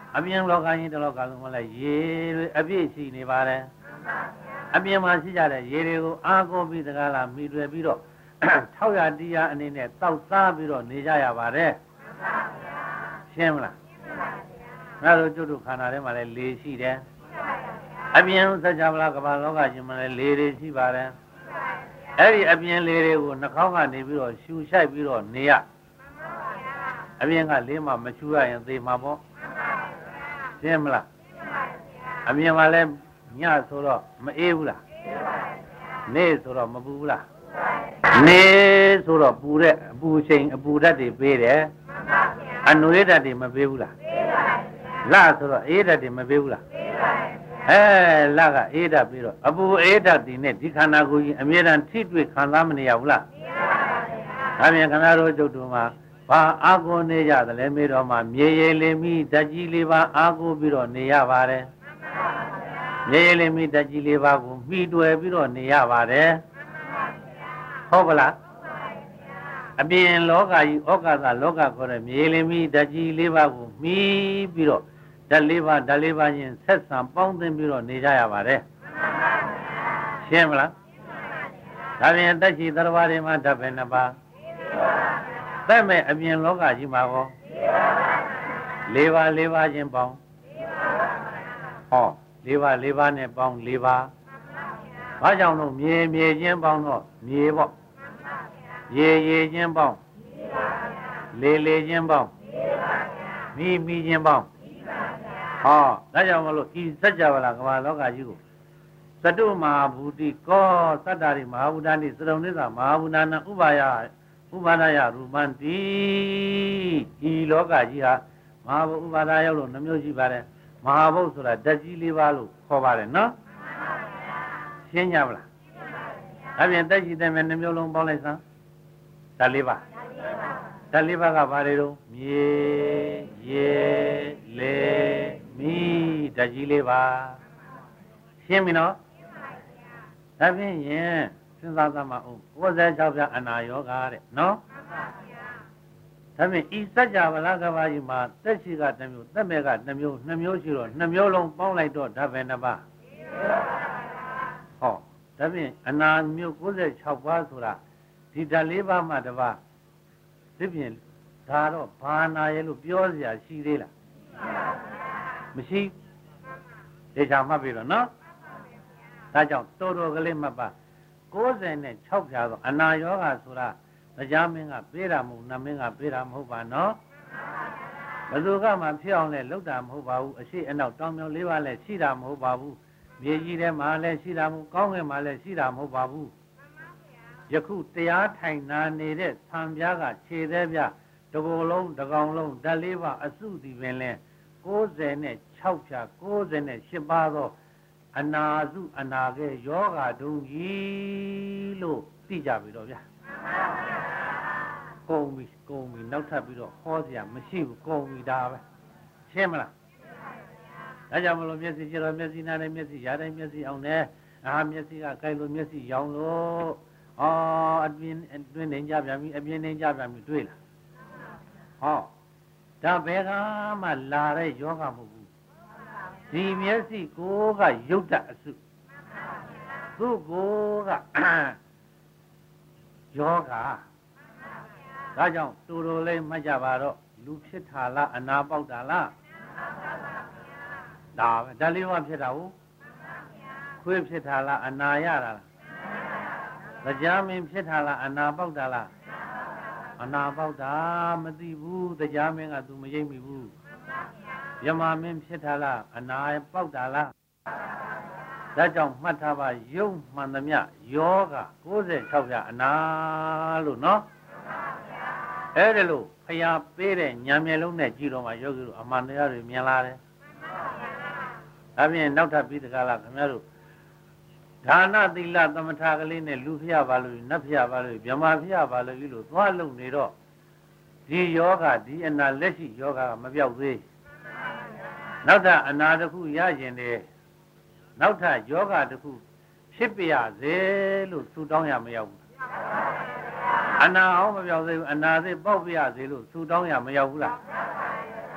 အပြင်လောကကြီးတလောကလုံးမလဲရေတွေအပြည့်ရှိနေပါတယ်အပြင်မှာရှိကြတဲ့ရေတွေကိုအားကိုးပြီးတကားလားမိတွေ့ပြီးတော့ထောက်ရတရားအနေနဲ့တောက်စားပြီးတော့နေကြရပါတယ်ရှင်းမလားငါတို့ကျွတ်တို့ခန္ဓာထဲမှာလည်းလေရှိတယ်အပြင်စัจ java ကမ္ဘာလောကကြီးမှာလည်းလေတွေရှိပါတယ်အဲ့ဒီအပြင်လေတွေကိုနှာခေါင်းကနေပြီးတော့ရှူရှိုက်ပြီးတော့နေရအပြင်ကလေးမှမရှူရရင်သေမှာပေါ့ရှင်းမလားအပြင်မှာလည်းညဆိုတော့မအေးဘူးလားနေဆိုတော့မပူဘူးလားနေဆိုတော့ပူတဲ့အပူချိန်အပူဓာတ်တွေပေးတယ်အနုရဓာတ်တွေမပေးဘူးလားလဆိုတော့အေးဓာတ်တွေမပေးဘူးလားအဲလကအေးဓာတ်ပြီးတော့အပူအေးဓာတ်တွေနဲ့ဒီခန္ဓာကိုယ်ကြီးအမြဲတမ်းထိတွေ့ခံစားမနေရဘူးလားဒါပြန်ခင်ဗျားတို့ကျုပ်တို့မှာဘာအာကိုနေကြသလဲမေးတော့မှမြေရည်လေးမိဓာတ်ကြီးလေးပါအာကိုပြီးတော့နေရပါတယ်မြေရည်လေးမိဓာတ်ကြီးလေးပါကိုမှီတွယ်ပြီးတော့နေရပါတယ်ဟုတ်ပါလားအပြင်လောကကြီးဩကာသလောကခေါ်တဲ့မြေရည်လေးမိဓာတ်ကြီးလေးပါကိုမှီပြီးတော့ဓာတ်လေးပါဓာတ်လေးပါချင်းဆက်ဆံပေါင်းသင်းပြီးတော့နေကြရပါတယ်ရှင်းမလားဒါပြန်တက်ချီသတ္တဝါတွေမှာဓာတ်ပဲနှစ်ပါးသက်မဲ့အပြင်လောကကြီးမှာကောလေးပါးလေးပါးချင်းပေါင်းဟောလေးပါးလေးပါးနဲ့ပေါင်းလေးပါးဘာကြောင့်လို့မြေမြေချင်းပေါင်းတော့မြေပေါ့ရေရေချင်းပေါင်းလေလေချင်းပေါင်းမိမိချင်းပေါင်းဟောဒါကြောင့်မလို့ဤစัจ java ကမ္ဘာလောကကြီးကိုသတ္တုမဟာဘူတိကောသတ္တာရိမဟာဘူတနိသရုံနိသမဟာဘူနာနဥပါယဥပါဒယရူပံတိဒီလောကကြီးဟာမဟာဘုဥပါဒရောက်လို့နှမျိုးရှိပါတယ်မဟာဘုဆိုတာဓာတ်ကြီးလေးပါလို့ခေါ်ပါတယ်နော်ရှင်းကြပါလားဒါပြန်တက်ရှိတဲ့နှမျိုးလုံးပေါင်းလိုက်စမ်းဓာတ်လေးပါဓာတ်လေးပါကဘာတွေတော့မြေရေလေမိဓာတ်ကြီးလေးပါရှင်းပြီနော်ဒါဖြင့်ယင်စဉ်းစားသမှာဦး၉၆ပြအနာယောဂတဲ့နော်ဒါဖြင့်ဤစัจ java ကဘာကြီးမှာတက်ရှိကတစ်မျိုးတက်မဲ့ကတစ်မျိုးနှစ်မျိုးရှိတော့နှစ်မျိုးလုံးပေါင်းလိုက်တော့ဓာတ်ပဲနှစ်ပါးဟောဒါဖြင့်အနာမျိုး၉၆ပါးဆိုတာဒီဓာတ်လေးပါးမှတစ်ပါးဒီဖြင့်ဒါတော့ဘာနာရဲ့လို့ပြောစရာရှိသေးလားမရှိဒေချာမှတ်ပြီတော့နော်ဒါကြောင့်တော်တော်ကလေးမှတ်ပါ၉၆ဖြာသောအနာယောဂဆိုတာတရားမင်းကပေးတာမဟုတ်နမင်းကပေးတာမဟုတ်ပါနော်ဘယ်သူကမှဖြစ်အောင်လဲလုပ်တာမဟုတ်ပါဘူးအရှိအနောက်တောင်မြောင်လေးပါလဲရှိတာမဟုတ်ပါဘူးမြေကြီးထဲမှာလဲရှိတာမဟုတ်ကောင်းကင်မှာလဲရှိတာမဟုတ်ပါဘူးယခုတရားထိုင်နာနေတဲ့ဆံပြားကခြေသေးပြတကူလုံးတကောင်လုံးဓာတ်လေးပါအစုတည်ပင်လဲ၉၆ဖြာ၉၈ပါးသောအနာစုအနာကဲယောဂဒုံကြီးလို့သိကြပြီတော့ဗျာကုန်ပြီကုန်ပြီနောက်ထပ်ပြီးတော့ဟောစရာမရှိဘူးကုန်ပြီဒါပဲရှင်းမလားဒါကြောင့်မလို့မျက်စိကြည့်တော့မျက်စိနားနဲ့မျက်စိရားတိုင်းမျက်စိအောင်နဲ့အာမျက်စိကကြိုက်လို့မျက်စိရောင်လို့အော်အပြင်းအတွင်းနေကြပြန်ပြီအပြင်းနေကြပြန်ပြီတွေ့လားဟောဒါဘယ်ကမှလာတဲ့ယောဂမဟုတ်ဘူးဒီမျက်စိကိုကယုတ်တအစုသူ့ကိုကယောဂဒါကြောင့်တူတူလေးမှတ်ကြပါတော့လူဖြစ်တာလားအနာပေါက်တာလားဒါပဲဒါလေးကဖြစ်တာဟုတ်ခွေးဖြစ်တာလားအနာရတာလားတရားမင်းဖြစ်တာလားအနာပေါက်တာလားအနာပေါက်တာမသိဘူးတရားမင်းကသူမရိပ်မိဘူးယမမင်းဖြစ်တာလားအနာပေါက်တာလားဒါကြောင့်မှတ်ထားပါယုံမှန်သမျှယောဂ၉၆ပြအနာလို့နော်အဲ့ဒါလို့ဖျားပေးတဲ့ညံမျက်လုံးနဲ့ကြည့်တော့မှယောဂီတို့အမှန်တရားတွေမြင်လာတယ်ဒါဖြင့်နောက်ထပ်ပြီးတကားလားခင်ဗျားတို့ဒါနသီလသမထကလေးနဲ့လူဖျားပါလို့နတ်ဖျားပါလို့ဗြဟ္မာဖျားပါလို့ဤလိုသွားလုံနေတော့ဒီယောဂဒီအနာလက်ရှိယောဂကမပြောက်သေးနောက်ထပ်အနာတစ်ခုရရင်တယ်နောက်ထပ်ယောဂတစ်ခုဖြစ်ပြရစေလို့ဆုတောင်းရမရောက်ဘူးအနာအောင်မပြောက်သေးဘူးအနာသေးပေါက်ပြရစေလို့ဆုတောင်းရမရောက်ဘူးလား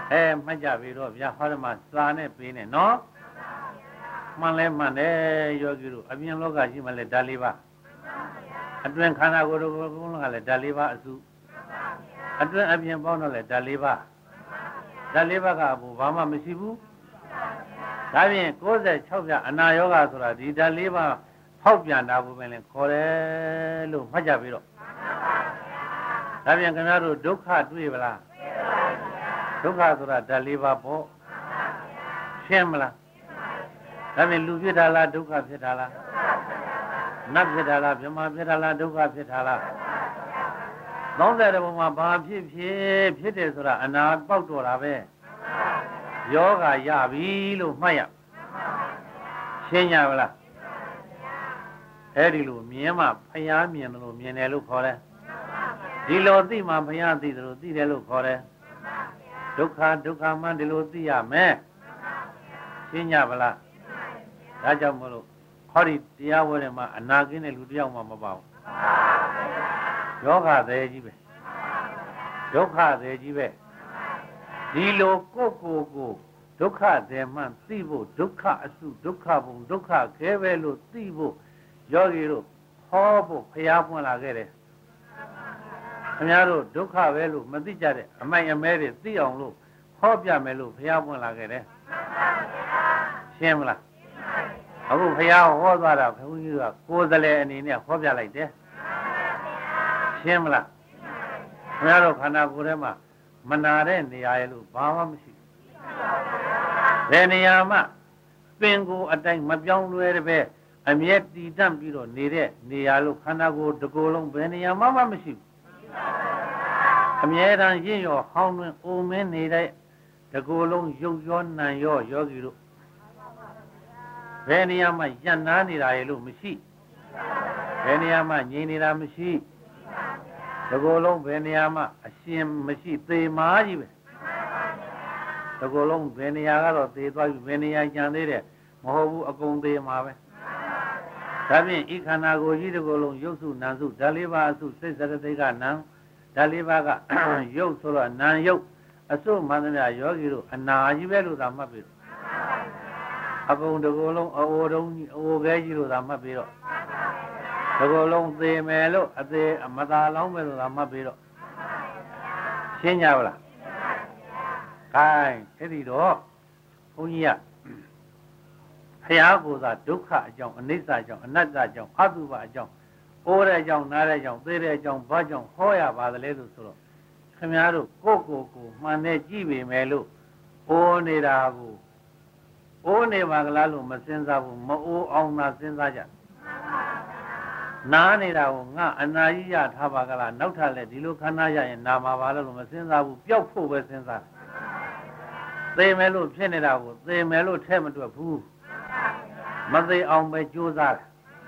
အဲမှတ်ကြပြီတော့ဗျာဟောဓမ္မစာနဲ့ပေးနေနော်မှန်လဲမှန်တယ်ယောဂီတို့အပြင်လောကရှိမှလဲဓာတ်လေးပါအတွင်ခန္ဓာကိုယ်တို့ကုန်းကလည်းဓာတ်လေးပါအစုအတွင်အပြင်ပေါင်းတော့လဲဓာတ်လေးပါဓာတ်လေးပါကဘူးဘာမှမရှိဘူးဒါဖြင့်ကိုးဆယ်ခြောက်ပြအနာယောဂဆိုတာဒီဓာတ်လေးပါဖောက်ပြန်တာဘူးပဲလေခေါ်တယ်လို့မှတ်ကြပြီတော့ဒါဖြင့်ခင်ဗျားတို့ဒုက္ခတွေ့ပါလားဒုက္ခဆိုတာဓာတ်လေးပါပေါ့ရှင်းမလားဒါဖြင့်လူဖြစ်တာလားဒုက္ခဖြစ်တာလားနတ်ဖြစ်တာလားဗြဟ္မာဖြစ်တာလားဒုက္ခဖြစ်တာလားသုံးဆယ်ဘုံမှာဘာဖြစ်ဖြစ်ဖြစ်တယ်ဆိုတာအနာပေါက်တော်တာပဲယောဂရပြီလို့မှတ်ရရှင်းကြပါလားအဲ့ဒီလိုမြင်မှဖျားမြင်တယ်လို့မြင်တယ်လို့ခေါ်တယ်ဒီလိုသိမှဖျားသိတယ်လို့သိတယ်လို့ခေါ်တယ်ဒုက္ခဒုက္ခမှန်ဒီလိုသိရမယ်ရှင်းကြပါလားဒါကြောင့်မလို့ဟောဒီတရားဝဲထဲမှာအနာကင်းတဲ့လူတယောက်မှမပါဘူးယောဂသေးကြီးပဲဒုက္ခသေးကြီးပဲဒီလိုကိုယ့်ကိုယ်ကိုဒုက္ခသေးမှန်သိဖို့ဒုက္ခအစုဒုက္ခဘုံဒုက္ခခဲပဲလို့သိဖို့ယောဂီတို့ဟောဖို့ဖျားပွင့်လာခဲ့တယ်ခင်ဗျားတို့ဒုက္ခပဲလို့မသိကြတဲ့အမိုက်အမဲတွေသိအောင်လို့ဟောပြမယ်လို့ဖျားပွင့်လာခဲ့တယ်ရှင်းမလားအခုဖျားဟောသွားတာဘုန်းကြီးကကိုယ်စလဲအနေနဲ့ဟောပြလိုက်တယ်ရှင်းမလားခင်ဗျားတို့ခန္ဓာကိုယ်ထဲမှာမနာတဲ့နေရာရဲ့လို့ဘာမှမရှိဘယ်နေရာမှပင်ကိုယ်အတိုင်းမပြောင်းလဲတဲ့ပဲအမြဲတည်တံ့ပြီးတော့နေတဲ့နေရာလို့ခန္ဓာကိုယ်တစ်ကိုယ်လုံးဘယ်နေရာမှမမရှိဘူးအမြဲတမ်းရင့်ရောဟောင်းတွင်အိုမင်းနေတဲ့တစ်ကိုယ်လုံးရုပ်ရောနာမ်ရောယောဂီတို့ဘယ်နေရာမှယဉ်နာနေတာရဲ့လို့မရှိဘယ်နေရာမှငြိမ်နေတာမရှိတကူလုံးဘယ်နေရာမှအရှင်မရှိသေမာကြီးပဲတကူလုံးဘယ်နေရာကတော့သေသွားပြီဘယ်နေရာကျန်သေးတယ်မဟုတ်ဘူးအကုန်သေမှာပဲဒါဖြင့်ဤခန္ဓာကိုယ်ကြီးတကူလုံးရုပ်စုနာမ်စုဓာတ်လေးပါးအစုစိတ်စရတိကနာမ်ဓာတ်လေးပါးကရုပ်ဆိုတော့နာမ်ရုပ်အစုမှန်သမျှယောဂီတို့အနာကြီးပဲလို့သာမှတ်ပြီအကုန်တကူလုံးအိုတုံးကြီးအိုခဲကြီးလို့သာမှတ်ပြီးတော့တကူလုံးသေမယ်လို့အသေးအမသာလောင်းမယ်လို့သာမှတ်ပြီးတော့ရှင်းကြပါလားဂိုင်းအဲ့ဒီတော့ဘုန်းကြီးကဖျားကိုယ်သာဒုက္ခအကြောင်းအနိစ္စအကြောင်းအနတ္တအကြောင်းအတုပအကြောင်းအိုးတဲ့အကြောင်းနားတဲ့အကြောင်းသေတဲ့အကြောင်းဘာကြောင့်ဟောရပါသလဲလို့ဆိုတော့ခင်ဗျားတို့ကိုယ့်ကိုယ်ကိုမှန်နဲ့ကြည့်ပေမယ်လို့အိုးနေတာကိုအိုးနေပါကလားလို့မစင်စားဘူးမအိုးအောင်သာစဉ်းစားကြနားနေတာကိုငါအနာကြီးရထားပါကလားနောက်ထပ်လဲဒီလိုခန္ဓာရရင်နာမှာပါလို့မစဉ်းစားဘူးပျောက်ဖို့ပဲစဉ်းစားသေမယ်လို့ဖြစ်နေတာကိုသေမယ်လို့ထဲမတွက်ဘူးမသေအောင်ပဲကြိုးစား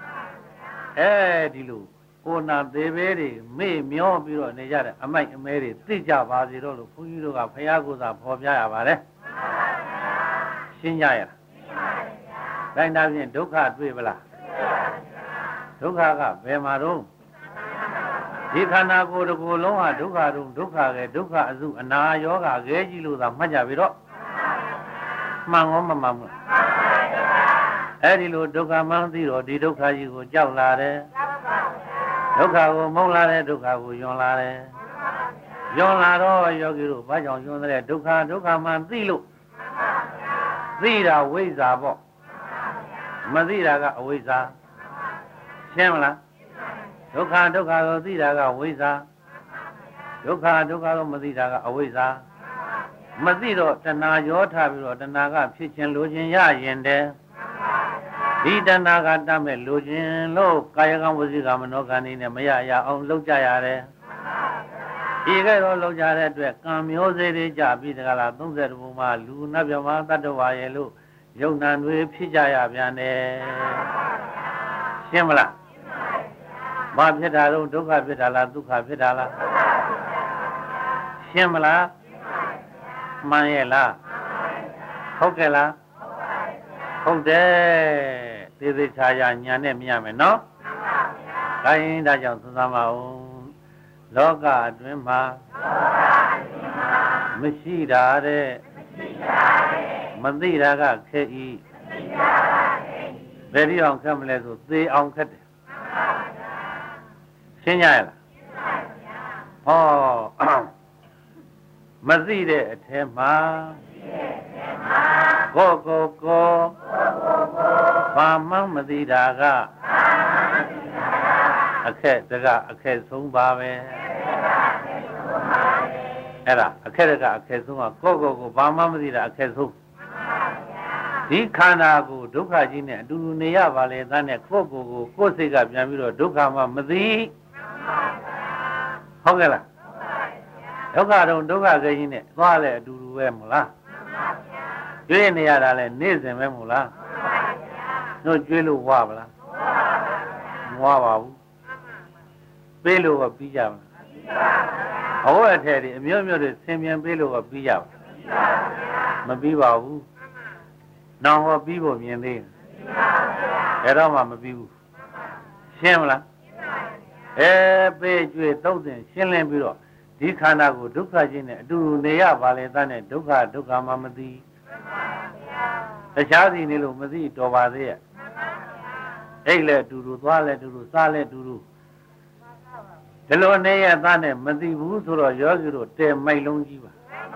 အဲဒီလိုကိုနာသေးပဲတွေမေ့မျောပြီးတော့နေကြတယ်အမိုက်အမဲတွေသိကြပါစေတော့လို့ဘုန်းကြီးတို့ကဖရာကိုယ်သာဖော်ပြရပါတယ်ရှင်းကြရလားတိုင်းသားဖြင့်ဒုက္ခတွေ့ပလားဒုက္ခကဘယ်မှာတော့ဒီခန္ဓာကိုယ်တစ်ကိုယ်လုံးဟာဒုက္ခတုံဒုက္ခကဲဒုက္ခအစုအနာယောဂခဲကြီးလို့သာမှတ်ကြပြီတော့မှန်ရောမမှန်ဘူးအဲ့ဒီလိုဒုက္ခမှန်းသိတော့ဒီဒုက္ခကြီးကိုကြောက်လာတယ်ဒုက္ခကိုမုန်းလာတယ်ဒုက္ခကိုယွန်လာတယ်ယွန်လာတော့ယောဂီတို့ဘာကြောင့်ယွန်တဲ့ဒုက္ခဒုက္ခမှန်းသိလို့သိတာဝိဇ္ဇာပေါ့မသိတာကအဝိဇ္ဇာရှင်းမလားဒုက္ခဒုက္ခကိုသိတာကဝိဇ္ဇာဒုက္ခဒုက္ခကိုမသိတာကအဝိဇ္ဇာမသိတော့တဏှာရောထားပြီးတော့တဏှာကဖြစ်ခြင်းလိုခြင်းရရင်တည်းဒီတဏှာကတတ်မဲ့လိုခြင်းလို့ကာယကံဝစီကမနောကံနေနဲ့မရရအောင်လုပ်ကြရတယ်ဒီကဲတော့လုပ်ကြတဲ့အတွက်ကံမျိုးစေ့တွေကြပြီးတကလားသုံးဆယ်ဘုံမှာလူနတ်မြမတတ္တဝါရဲ့လို့ယုံနာတွေဖြစ်ကြရပြန်တယ်ရှင်းမလားဘာဖြစ်တာတော့ဒုက္ခဖြစ်တာလားဒုက္ခဖြစ်တာလားရှင်းမလားမှန်ရဲ့လားဟုတ်ကဲ့လားဟုတ်တယ်သေသေးချာချာညာနဲ့မြင်ရမယ်နော်ဒါရင်ဒါကြောင့်သုံးသပ်ပါဦးလောကအတွင်းမှာမမရှိတာတဲ့မသိတာကခက်ဤဘယ်ဒီအောင်ခက်မလဲဆိုသေအောင်ခက်တယ်ရှင်းကြရလားဟောမသိတဲ့အထဲမှာကိုကိုကိုဘာမှမသိတာကအခက်တကအခက်ဆုံးပါပဲအဲ့ဒါအခက်တကအခက်ဆုံးကကိုကိုကိုဘာမှမသိတာအခက်ဆုံးဒီခန္ဓာကိုဒုက္ခကြီးနဲ့အတူတူနေရပါလေသားနဲ့ကိုကိုကိုကိုယ်စိတ်ကပြန်ပြီးတော့ဒုက္ခမှမသိဟုတ်ကဲ့လားဒုက္ခတော့ဒုက္ခကြီးကြီးနဲ့သွားလဲအတူတူပဲမို့လားကျွေးနေရတာလဲနေ့စဉ်ပဲမို့လားတို့ကျွေးလို့ဝါပါလားမဝါပါဘူးပေးလို့ကပြီးကြမလားအဝတ်အထည်တွေအမျိုးမျိုးတွေဆင်ပြန်ပေးလို့ကပြီးကြပါမပြီးပါဘူးနောင်ဟောပြီးဖို့မြင်သေးတယ်ဒါတော့မှမပြီးဘူးရှင်းမလားအဲပေးကျွေးသုံးတင်ရှင်းလင်းပြီးတော့ဒီခန္ဓာကိုဒုက္ခချင်းနဲ့အတူတူနေရပါလေသားနဲ့ဒုက္ခဒုက္ခမှမသိတခြားစီနေလို့မသိတော်ပါသေးရဲ့အိတ်လည်းအတူတူသွားလည်းအတူတူစားလည်းအတူတူဒီလိုနေရသားနဲ့မသိဘူးဆိုတော့ယောဂီတို့တဲမိုက်လုံးကြီးပါ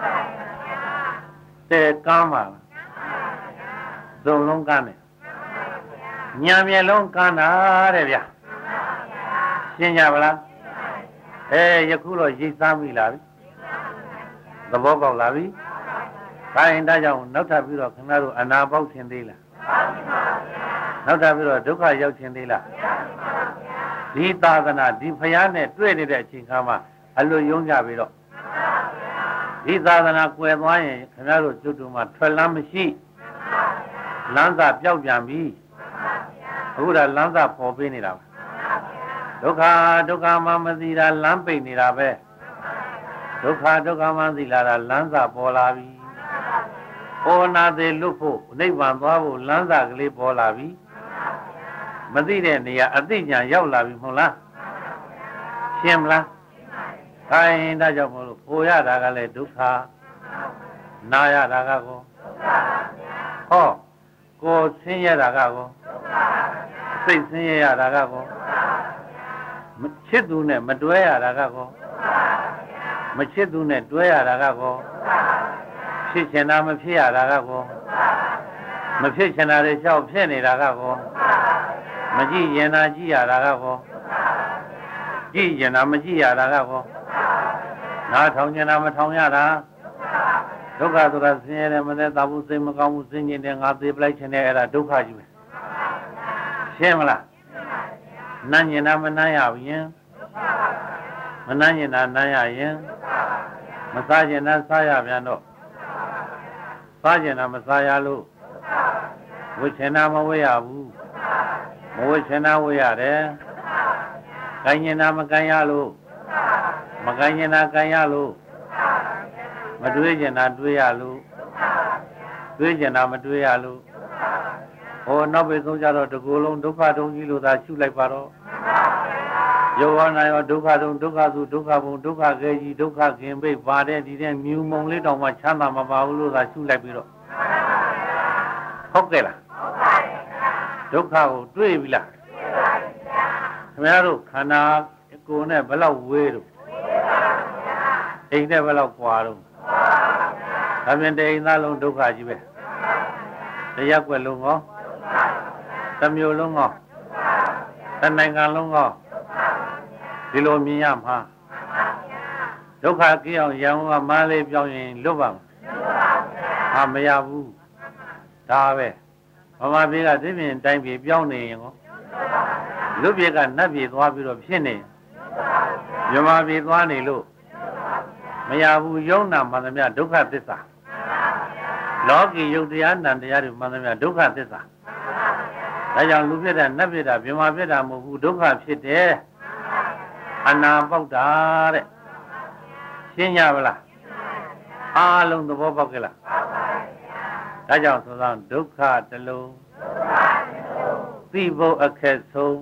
တဲကမ်းပါလားသုံးလုံးကမ်းတယ်ညာမျက်လုံးကမ်းတာတဲ့ဗျာရှင်းကြပါလားအဲယခုတော့ရိတ်သားပြီလားဗျသဘောပေါက်လားဗျဒါရင်ဒါကြောင့်နောက်ထပ်ပြီးတော့ခင်ဗျားတို့အနာပေါက်ခြင်းသေးလားနောက်ထပ်ပြီးတော့ဒုက္ခရောက်ခြင်းသေးလားဒီသာသနာဒီဖယားနဲ့တွေ့နေတဲ့အချိန်ခါမှာအလွတ်ယုံကြပြီတော့ဒီသာသနာကွယ်သွားရင်ခင်ဗျားတို့ကျွတ်တူမှာထွက်လမ်းမရှိလမ်းစာပျောက်ပြန်ပြီအခုဒါလမ်းစာပေါ်ပေးနေတာပါဒုက္ခဒုက္ခမှမသိတာလမ်းပိတ်နေတာပဲဒုက္ခဒုက္ခမှသိလာတာလမ်းစာပေါ်လာပြီဩနာသေးလွတ်ဖို့နိဗ္ဗာန်သွားဖို့လမ်းစာကလေးပေါ်လာပြီမသိတဲ့နေရာအသိဉာဏ်ရောက်လာပြီမဟုတ်လားရှင်းမလားခိုင်းဒါကြောင့်မလို့ကိုရတာကလည်းဒုက္ခနာရတာကကောဟောကိုဆင်းရဲတာကကောစိတ်ဆင်းရဲရတာကကောမချစ်သူနဲ့မတွဲရတာကကောမချစ်သူနဲ့တွဲရတာကကောဖြစ်ချင်တာမဖြစ်ရတာကကောမဖြစ်ချင်တာတွေလျှောက်ဖြစ်နေတာကကောမကြည့်ရင်သာကြည့်ရတာကကောကြည့်ရင်သာမကြည့်ရတာကကောနားထောင်ရင်သာမထောင်ရတာဒုက္ခဆိုတာဆင်းရဲတယ်မသက်သာဘူးစိတ်မကောင်းဘူးစိတ်ညစ်တယ်ငါသေးပလိုက်ခြင်းနဲ့အဲ့ဒါဒုက္ခကြီးပဲရှင်းမလားနမ်းရင်သာမနမ်းရဘူးယင်မနမ်းရင်သာနမ်းရရင်မစားရင်သာစားရပြန်တော့စားရင်သာမစားရလို့ဝိချင်သာမဝေရဘူးမဝိချင်သာဝေရတယ်ကိုင်းရင်သာမကိုင်းရလို့မကိုင်းရင်သာကိုင်းရလို့မတွေးကျင်တာတွေးရလို့တွေးကျင်တာမတွေးရလို့ဟောနောက်ပဲဆုံးကြတော့တကူလုံးဒုက္ခတုံးကြီးလို့သာရှုလိုက်ပါတော့ယောဝနာရောဒုက္ခတုံးဒုက္ခစုဒုက္ခဘုံဒုက္ခခဲကြီးဒုက္ခခင်ပိတ်ပါတဲ့ဒီတဲ့မြူမုံလေးတောင်မှချမ်းသာမပါဘူးလို့သာရှုလိုက်ပြီးတော့ဟုတ်ကဲ့လားဒုက္ခကိုတွေးပြီလားတွေးပါဗျာခင်ဗျားတို့ခန္ဓာကိုယ်နဲ့ဘယ်လောက်ဝေးတော့အိမ်နဲ့ဘယ်လောက်ကွာတော့ဒါပြင်တိမ်သားလုံးဒုက္ခကြီးပဲတရားကွက်လုံးရောတစ်မျိုးလုံးရောတစ်နိုင်ငံလုံးရောဒီလိုမြင်ရမှာဒုက္ခကြည့်အောင်ရံကမန်းလေးပြောင်းရင်လွတ်ပါမမရဘူးဒါပဲဗမာပြည်ကသိပြင်တိုင်းပြည်ပြောင်းနေရင်ကောလွတ်ပြည်ကနတ်ပြည်သွားပြီးတော့ဖြစ်နေမြမပြည်သွားနေလို့မရဘူးယုံနာမှန်သမျှဒုက္ခသစ္စာလောကီယုတ်တရားနံတရားတွေမှန်သမျှဒုက္ခသစ္စာဒါကြောင့်လူဖြစ်တာနတ်ဖြစ်တာမြမဖြစ်တာမဟုတ်ဘူးဒုက္ခဖြစ်တယ်အနာပေါက်တာတဲ့ရှင်းကြပါလားအားလုံးသဘောပေါက်ကြလားဒါကြောင့်ဆိုတော့ဒုက္ခတလုံးသိဖို့အခက်ဆုံး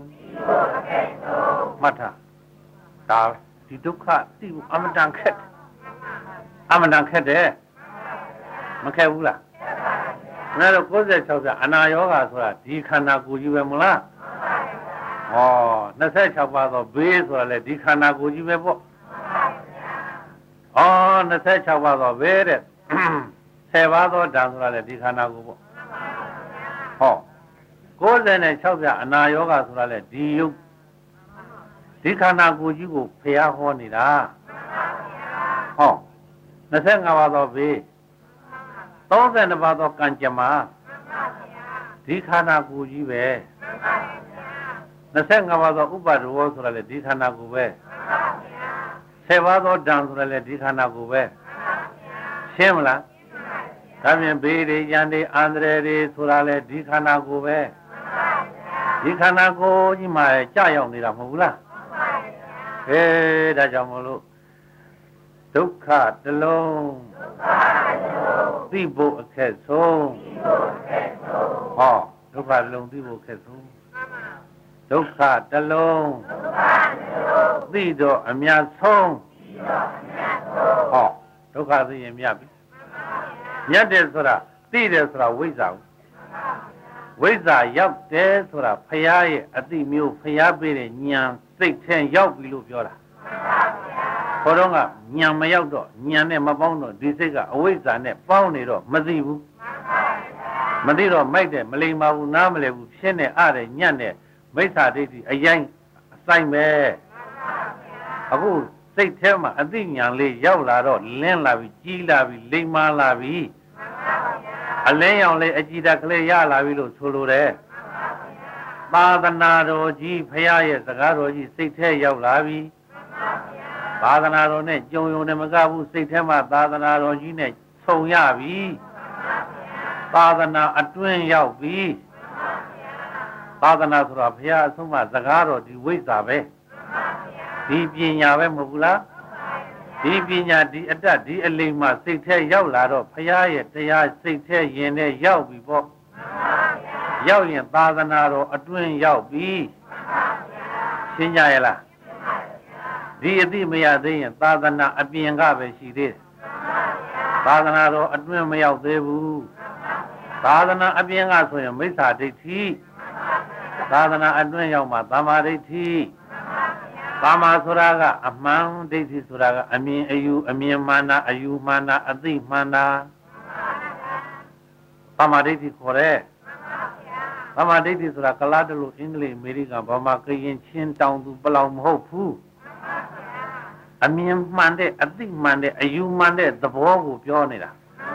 မှတ်ထားဒါဒီဒုက္ခသိဖို့အမတန်ခက်အမတန်ခက်တယ်မခက်ဘူးလားအဲ့တော့၉၆ပြအနာယောဂဆိုတာဒီခန္ဓာကိုယ်ကြီးပဲမလားဟော၂၆ပါးသောဘေးဆိုတာလေဒီခန္ဓာကိုယ်ကြီးပဲပေါ့ဩ၂၆ပါးသောဘေးတဲ့ဆယ်ပါးသောဓာတ်ဆိုတာလေဒီခန္ဓာကိုယ်ပေါ့ဟော၉၆ပြအနာယောဂဆိုတာလေဒီယုတ်ဒီခန္ဓာကိုယ်ကြီးကိုဖျားဟောနေတာဟော၂၅ပါးသောဘေး၃၂ပါးသောကံကြမ္မာဒီခန္ဓာကိုယ်ကြီးပဲ၂၅ပါးသောဥပါဒဝေါဆိုတာလေဒီခန္ဓာကိုယ်ပဲဆယ်ပါးသောဓာတ်ဆိုတာလေဒီခန္ဓာကိုယ်ပဲရှင်းမလားဒါပြင်ဘေးတွေရန်တွေအန္တရာယ်တွေဆိုတာလေဒီခန္ဓာကိုယ်ပဲဒီခန္ဓာကိုယ်ကြီးမှာကြာရောက်နေတာမဟုတ်ဘူးလားအဲဒါကြောင့်မလို့ဒုက္ခတလုံးသိဖို့အခက်ဆုံးဟောဒုက္ခတလုံးသိဖို့အခက်ဆုံးဒုက္ခတလုံးသိတော့အမြတ်ဆုံးဟောဒုက္ခသိရင်မြတ်ပြီမြတ်တယ်ဆိုတာသိတယ်ဆိုတာဝိဇ္ဇာဝိဇ္ဇာရောက်တယ်ဆိုတာဖရာရဲ့အသိမျိုးဖရာပေးတဲ့ဉာဏ်စိတ်ထဲရောက်ပြီလို့ပြောတာဘုရားကဉာဏ်မရောက်တော့ဉာဏ်နဲ့မပေါင်းတော့ဒီစိတ်ကအဝိဇ္ဇာနဲ့ပေါင်းနေတော့မသိဘူးမသိတော့မိုက်တယ်မလိမ္မာဘူးနားမလဲဘူးဖြစ်နေအားတယ်ညံ့တယ်မိစ္ဆာဒိဋ္ဌိအရင်အဆိုင်ပဲအခုစိတ်ထဲမှာအသိဉာဏ်လေးရောက်လာတော့လင်းလာပြီကြီးလာပြီလိမ္မာလာပြီအလင်းရောင်လေးအကြည်ဓာတ်ကလေးရလာပြီလို့ဆိုလိုတယ်သာသနာတော်ကြီးဖရာရဲ့စကားတော်ကြီးစိတ်ထဲရောက်လာပြီသာသနာတော်နဲ့ကြုံယုံနဲ့မကဘူးစိတ်ထဲမှာသာသနာတော်ကြီးနဲ့ဆုံရပြီသာသနာအတွင်းရောက်ပြီသာသနာဆိုတာဘုရားအဆုံးအမစကားတော်ဒီဝိဇ္ဇာပဲဒီပညာပဲမဟုတ်ဘူးလားဒီပညာဒီအတ္တဒီအလိမ္မာစိတ်ထဲရောက်လာတော့ဘုရားရဲ့တရားစိတ်ထဲရင်နဲ့ရောက်ပြီပေါ့ရောက်ရင်သာသနာတော်အတွင်းရောက်ပြီရှင်းကြရဲ့လားဒီအသိမရသေးရင်သာသနာအပြင်ကပဲရှိသေးတယ်သာသနာတော်အတွင်းမရောက်သေးဘူးသာသနာအပြင်ကဆိုရင်မိစ္ဆာဒိဋ္ဌိသာသနာအတွင်းရောက်မှသမာဓိဋ္ဌိသမာဆိုတာကအမှန်ဒိဋ္ဌိဆိုတာကအမြင်အယူအမြင်မှန်တာအယူမှန်တာအသိမှန်တာသမာဓိဋ္ဌိခေါ်တယ်သမာဓိဋ္ဌိဆိုတာကလားတလို့အင်္ဂလိပ်အမေရိကန်ဗမာကရင်ချင်းတောင်သူပလောင်မဟုတ်ဘူးအမြင်မှန်တဲ့အသိမှန်တဲ့အယူမှန်တဲ့သဘောကိုပြောနေတာ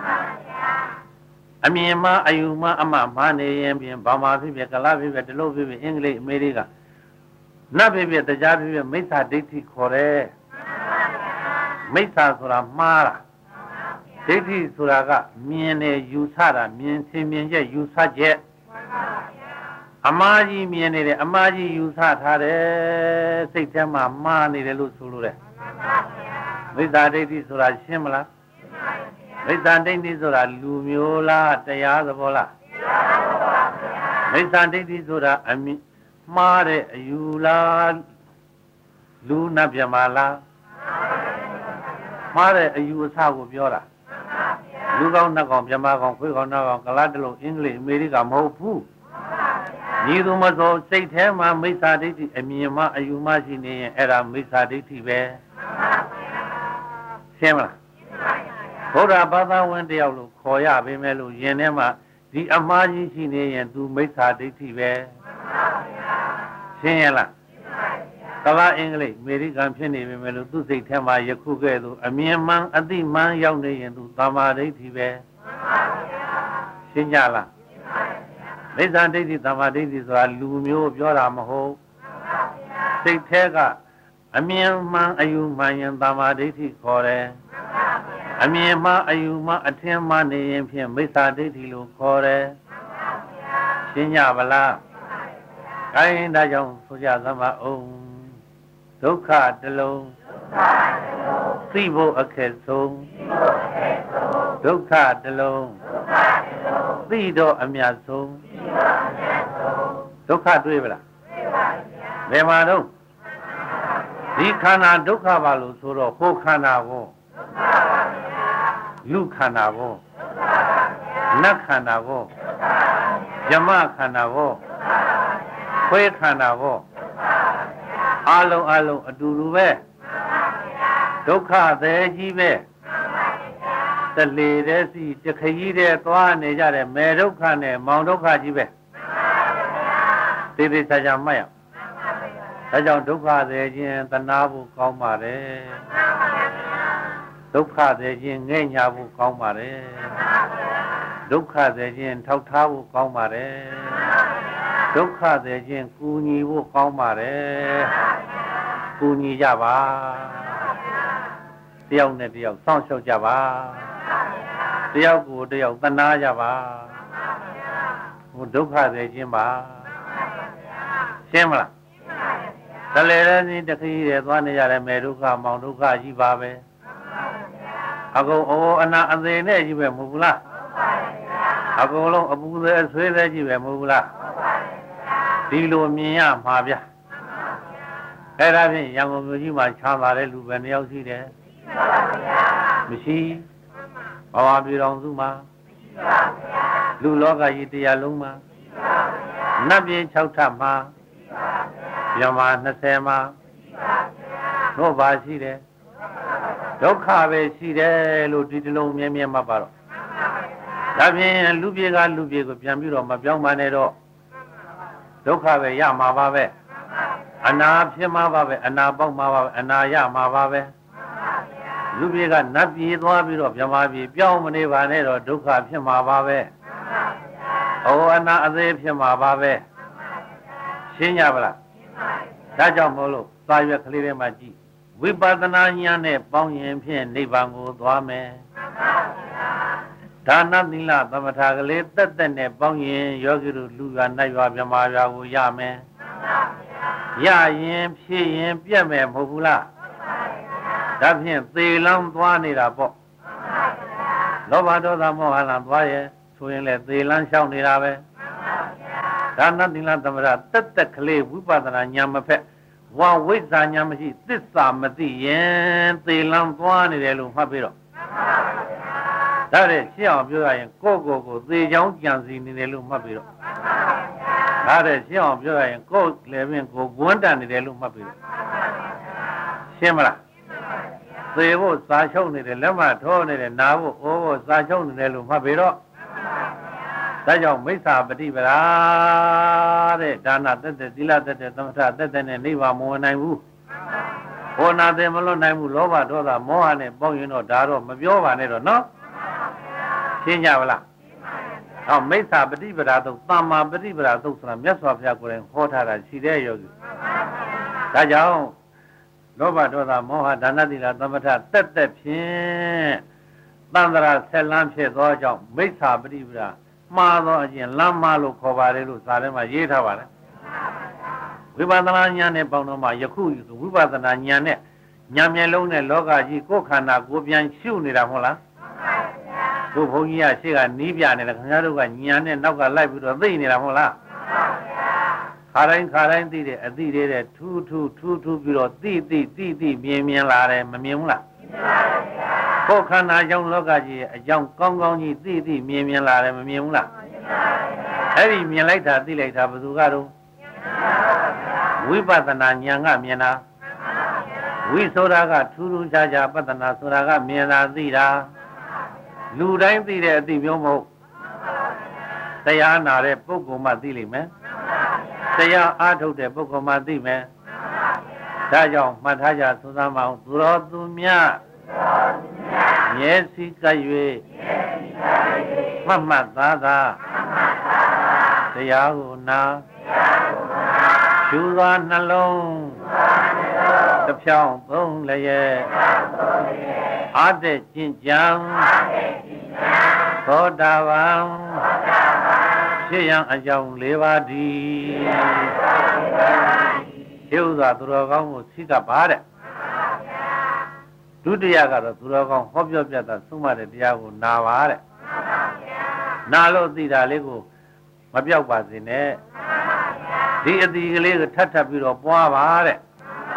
အမြင်မှအယူမှအမှမှန်နေရင်ပြင်ဗမာဖြစ်ဖြစ်ကလားဖြစ်ဖြစ်တလို့ဖြစ်ဖြစ်အင်္ဂလိပ်အမေရိကန်နတ်ဖြစ်ဖြစ်တရားဖြစ်ဖြစ်မိစ္ဆာဒိဋ္ဌိခေါ်တယ်မိစ္ဆာဆိုတာမှားတာဒိဋ္ဌိဆိုတာကမြင်တယ်ယူဆတာမြင်သင်မြင်ချက်ယူဆချက်အမှားကြီးမြင်နေတယ်အမှားကြီးယူဆထားတယ်စိတ်ထဲမှာမှားနေတယ်လို့ဆိုလို့တယ်မိစ္ဆာဒိဋ္ဌိဆိုတာရှင်းမလားမိစ္ဆာဒိဋ္ဌိဆိုတာလူမျိုးလားတရားသဘောလားမိစ္ဆာဒိဋ္ဌိဆိုတာအမြင်မှားတဲ့အယူလားလူနတ်ပြမလားမှားတဲ့အယူအဆကိုပြောတာလူကောင်းနတ်ကောင်းပြမကောင်းခွေးကောင်းနတ်ကောင်းကလားတလို့အင်္ဂလိပ်အမေရိကမဟုတ်ဘူးညီသူမဆိုစိတ်ထဲမှာမိစ္ဆာဒိဋ္ဌိအမြင်မှအယူမှရှိနေရင်အဲ့ဒါမိစ္ဆာဒိဋ္ဌိပဲရှင်းမလားဘုရားဘာသာဝင်တယောက်လို့ခေါ်ရပေမဲ့လို့ယင်ထဲမှာဒီအမှားကြီးရှိနေရင်သူမိစ္ဆာဒိဋ္ဌိပဲရှင်းရလားကလားအင်္ဂလိပ်အမေရိကန်ဖြစ်နေပေမဲ့လို့သူစိတ်ထဲမှာယခုကဲ့သို့အမြင်မှန်အသိမှန်ရောက်နေရင်သူသမာဓိဋ္ဌိပဲရှင်းကြလားမိစ္ဆာဒိဋ္ဌိသမာဓိဋ္ဌိဆိုတာလူမျိုးပြောတာမဟုတ်စိတ်ထဲကအမြင်မှန်အယူမှန်ရင်သမာဓိဋ္ဌိခေါ်တယ်အမြင်မှအယူမှအထင်မှနေရင်ဖြင့်မိစ္ဆာဒိဋ္ဌိလို့ခေါ်တယ်ရှင်းကြပါလားကိုင်းဒါကြောင့်ဆိုကြသမာအောင်ဒုက္ခတလုံးသိဖို့အခက်ဆုံးဒုက္ခတလုံးသိတော့အမြတ်ဆုံးဒုက္ခတွေ့ပါလားဘယ်မှာတော့ဒီခန္ဓာဒုက္ခပါလို့ဆိုတော့ဟိုခန္ဓာကိုဒလူခန္ဓာကိုနတ်ခန္ဓာကိုယမခန္ဓာကိုခွေးခန္ဓာကိုအလုံးအလုံးအတူတူပဲဒုက္ခသေးကြီးပဲတလေတဲ့စီတခကြီးတဲ့သွားနေကြတယ်မေဒုက္ခနဲ့မောင်ဒုက္ခကြီးပဲသေသေးချာချာမှတ်ရဒါကြောင့်ဒုက္ခသေးခြင်းတနာဖို့ကောင်းပါတယ်ဒုက္ခသေးခြင်းငဲ့ညာဖို့ကောင်းပါတယ်ဒုက္ခသေးခြင်းထောက်ထားဖို့ကောင်းပါတယ်ဒုက္ခသေးခြင်းကူညီဖို့ကောင်းပါတယ်ကူညီကြပါတယောက်နဲ့တယောက်စောင့်ရှောက်ကြပါတယောက်ကိုတယောက်သနာကြပါဟိုဒုက္ခသေးခြင်းပါရှင်းမလားတလေလည်းစီတခီးတွေသွားနေကြတယ်မေဒုက္ခမောင်ဒုက္ခကြီးပါပဲအကုန်အိုးအနာအသေးနဲ့ကြီးပဲမဟုတ်ဘူးလားအကုန်လုံးအပူသေးအဆွေးသေးကြီးပဲမဟုတ်ဘူးလားဒီလိုမြင်ရမှာဗျအဲ့ဒါဖြင့်ရန်ကုန်မြို့ကြီးမှာချမ်းသာတဲ့လူပဲနှစ်ယောက်ရှိတယ်မရှိဘဝပြည်တော်စုမှာလူလောကကြီးတရားလုံးမှာနတ်ပြည်၆ထပ်မှာမြမ၂၀မှာတို့ပါရှိတယ်ဒုက္ခပဲရှိတယ်လို့ဒီတလုံးမြဲမြဲမှတ်ပါတော့ဒါဖြင့်လူပြေကလူပြေကိုပြန်ပြီးတော့မပြောင်းပါနဲ့တော့ဒုက္ခပဲရမှာပါပဲအနာဖြစ်မှာပါပဲအနာပေါက်မှာပါပဲအနာရမှာပါပဲလူပြေကနတ်ပြေသွားပြီးတော့မြမပြေပြောင်းမနေပါနဲ့တော့ဒုက္ခဖြစ်မှာပါပဲဩအနာအသေးဖြစ်မှာပါပဲရှင်းကြပါလားဒါကြောင့်မို့လို့သာရွက်ကလေးတွေမှာကြည့်ဝိပဿနာဉာဏ်နဲ့ပေါင်းရင်ဖြင့်နိဗ္ဗာန်ကိုသွားမယ်ဒါနသီလသမထကလေးတက်တက်နဲ့ပေါင်းရင်ယောဂီတို့လူရွာနတ်ရွာမြမာရွာကိုရမယ်ရရင်ဖြစ်ရင်ပြတ်မယ်မဟုတ်ဘူးလားဒါဖြင့်သေလန်းသွားနေတာပေါ့လောဘဒေါသမောဟလန်းသွားရဲ့ဆိုရင်လည်းသေလန်းရှောင်နေတာပဲဒါနသီလသမထတက်တက်ကလေးဝိပဿနာဉာဏ်မဖက်ဝါဝိဇ္ဇာဉာဏ်မရှိသစ္စာမသိရင်သေလန်းသွားနေတယ်လို့မှတ်ပြီးတော့ဒါနဲ့ရှင်းအောင်ပြောရရင်ကိုယ့်ကိုယ်ကိုသေချောင်းကြံစီနေတယ်လို့မှတ်ပြီးတော့ဒါနဲ့ရှင်းအောင်ပြောရရင်ကိုယ်လည်းပင်ကိုယ်ဝန်းတန်နေတယ်လို့မှတ်ပြီးတော့ရှင်းမလားသေဖို့စာချုပ်နေတယ်လက်မထိုးနေတယ်နာဖို့အိုးဖို့စာချုပ်နေတယ်လို့မှတ်ပြီးတော့ဒါကြောင့်မိစ္ဆာပฏิပဒါတဲ့ဒါနတက်တဲ့သီလတက်တဲ့သမထတက်တဲ့နဲ့နိဗ္ဗာန်မဝင်နိုင်ဘူးဟောနာတယ်မလွတ်နိုင်ဘူးလောဘဒေါသမောဟနဲ့ပေါင်းရင်တော့ဒါတော့မပြောပါနဲ့တော့နော်ရှင်းကြပါလားဟောမိစ္ဆာပฏิပဒါသုတ်သမ္မာပฏิပဒါသုတ်ဆိုတာမြတ်စွာဘုရားကိုယ်တိုင်ဟောထားတာရှိတဲ့ယောဂီဒါကြောင့်လောဘဒေါသမောဟဒါနသီလသမထတက်တဲ့ဖြင့်သန္တရာဆက်လန်းဖြစ်သောကြောင့်မိစ္ဆာပฏิပဒါမှားသောအကျင့်လမ်းမလို့ခေါ်ပါတယ်လို့စာထဲမှာရေးထားပါတယ်ဝိပဿနာဉာဏ်နဲ့ပေါင်းတော့မှယခုဝိပဿနာဉာဏ်နဲ့ဉာဏ်မျက်လုံးနဲ့လောကကြီးကိုယ်ခန္ဓာကိုယ်ပြန်ရှုနေတာမဟုတ်လားကိုဘုန်းကြီးကရှေ့ကနီးပြနေတယ်ခင်ဗျားတို့ကဉာဏ်နဲ့နောက်ကလိုက်ပြီးတော့သိနေတာမဟုတ်လားခါတိုင်းခါတိုင်းသိတယ်အသိတွေတဲ့ထူးထူးထူးထူးပြီးတော့သိသိသိသိမြင်မြင်လာတယ်မမြင်ဘူးလားကိုယ်ခန္ဓာကြောင့်လောကကြီးအကြောင်းကောင်းကောင်းကြီးသိသိမြင်မြင်လာတယ်မမြင်ဘူးလားအဲ့ဒီမြင်လိုက်တာသိလိုက်တာဘယ်သူကတော့ဝိပဿနာဉာဏ်ကမြင်တာဝိဆိုတာကထူးထူးခြားခြားပဿနာဆိုတာကမြင်တာသိတာလူတိုင်းသိတဲ့အသိမျိုးမဟုတ်တရားနာတဲ့ပုဂ္ဂိုလ်မှသိလိမ့်မယ်တရားအားထုတ်တဲ့ပုဂ္ဂိုလ်မှသိမယ်ဒါကြောင့်မှတ်ထားကြသုသမအောင်သူတော်သူမြတ်မျက်စိကပ်၍မှတ်မှတ်သားသားတရားကိုနာရှုသောနှလုံးတစ်ဖြောင်းသုံးလျက်အားတဲ့ကျင့်ကြံသောတာပန်ဖြစ်ရန်အကြောင်း၄ပါးတည်းဒီဥစွာသူတော်ကောင်းကိုသိကပ်ပါတဲ့ဒုတိယကတော့သူတော်ကောင်းဟောပြောပြတာသုံးပါတဲ့တရားကိုနာပါတဲ့နာလို့သိတာလေးကိုမပြောက်ပါစေနဲ့ဒီအတိကလေးကိုထပ်ထပ်ပြီးတော့ပွားပါတဲ့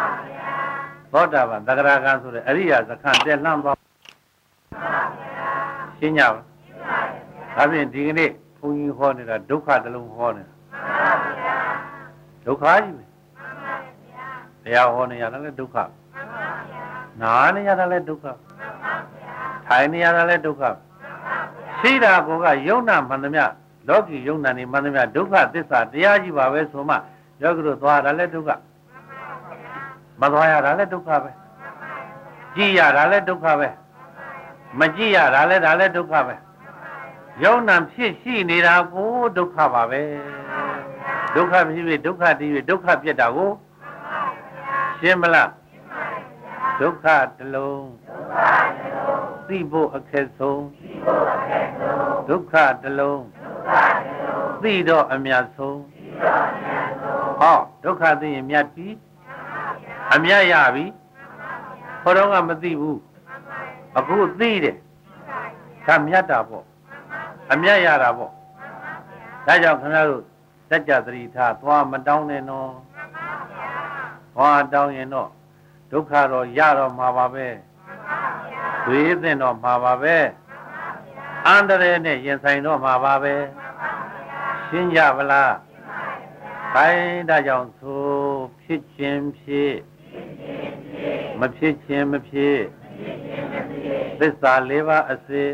သောတာပန်သဂရကံဆိုတဲ့အရိယာစခန့်တက်လှမ်းသွားဒရှင်းကြပါဒါဖြင့်ဒီကနေ့ဘုန်းကြီးဟောနေတာဒုက္ခတလုံးဟောနေတာဒုက္ခကြီးပဲတရားဟောနေရတယ်လည်းဒုက္ခနားနေရတယ်လည်းဒုက္ခထိုင်နေရတယ်လည်းဒုက္ခရှိတာကောကယုံနာမှန်သမျှလောကီယုံနာနေမှန်သမျှဒုက္ခသစ္စာတရားကြီးပါပဲဆိုမှယောဂီတို့သွားတာလည်းဒုက္ခမသွားရတာလည်းဒုက္ခပဲကြည်ရတာလည်းဒုက္ခပဲမကြည်ရတာလည်းဒါလည်းဒုက္ခပဲယုံနာဖြစ်ရှိနေတာကိုဒုက္ခပါပဲဒုက္ခဖြစ်ပြီးဒုက္ခတည်ပြီးဒုက္ခပြတ်တာကိုရှင်းမလားဒုက္ခတလုံးသိဖို့အခက်ဆုံးဒုက္ခတလုံးသိတော့အမြတ်ဆုံးဟောဒုက္ခသိရင်မြတ်ပြီအမြတ်ရပြီခေါ်တော့ကမသိဘူးအခုသိတယ်ဒါမြတ်တာပေါ့အမြတ်ရတာပေါ့ဒါကြောင့်ခင်ဗျားတို့စัจ जा သတိထားသွားမတောင်းနဲ့နော်သွားတောင်းရင်တော့ဒုက္ခတော့ရတော့မှာပါပဲသွေးသင့်တော့မှာပါပဲအန္တရာယ်နဲ့ရင်ဆိုင်တော့မှာပါပဲရှင်းကြဗလားခိုင်းဒါကြောင့်သို့ဖြစ်ခြင်းဖြစ်မဖြစ်ခြင်းမဖြစ်သစ္စာလေးပါးအစစ်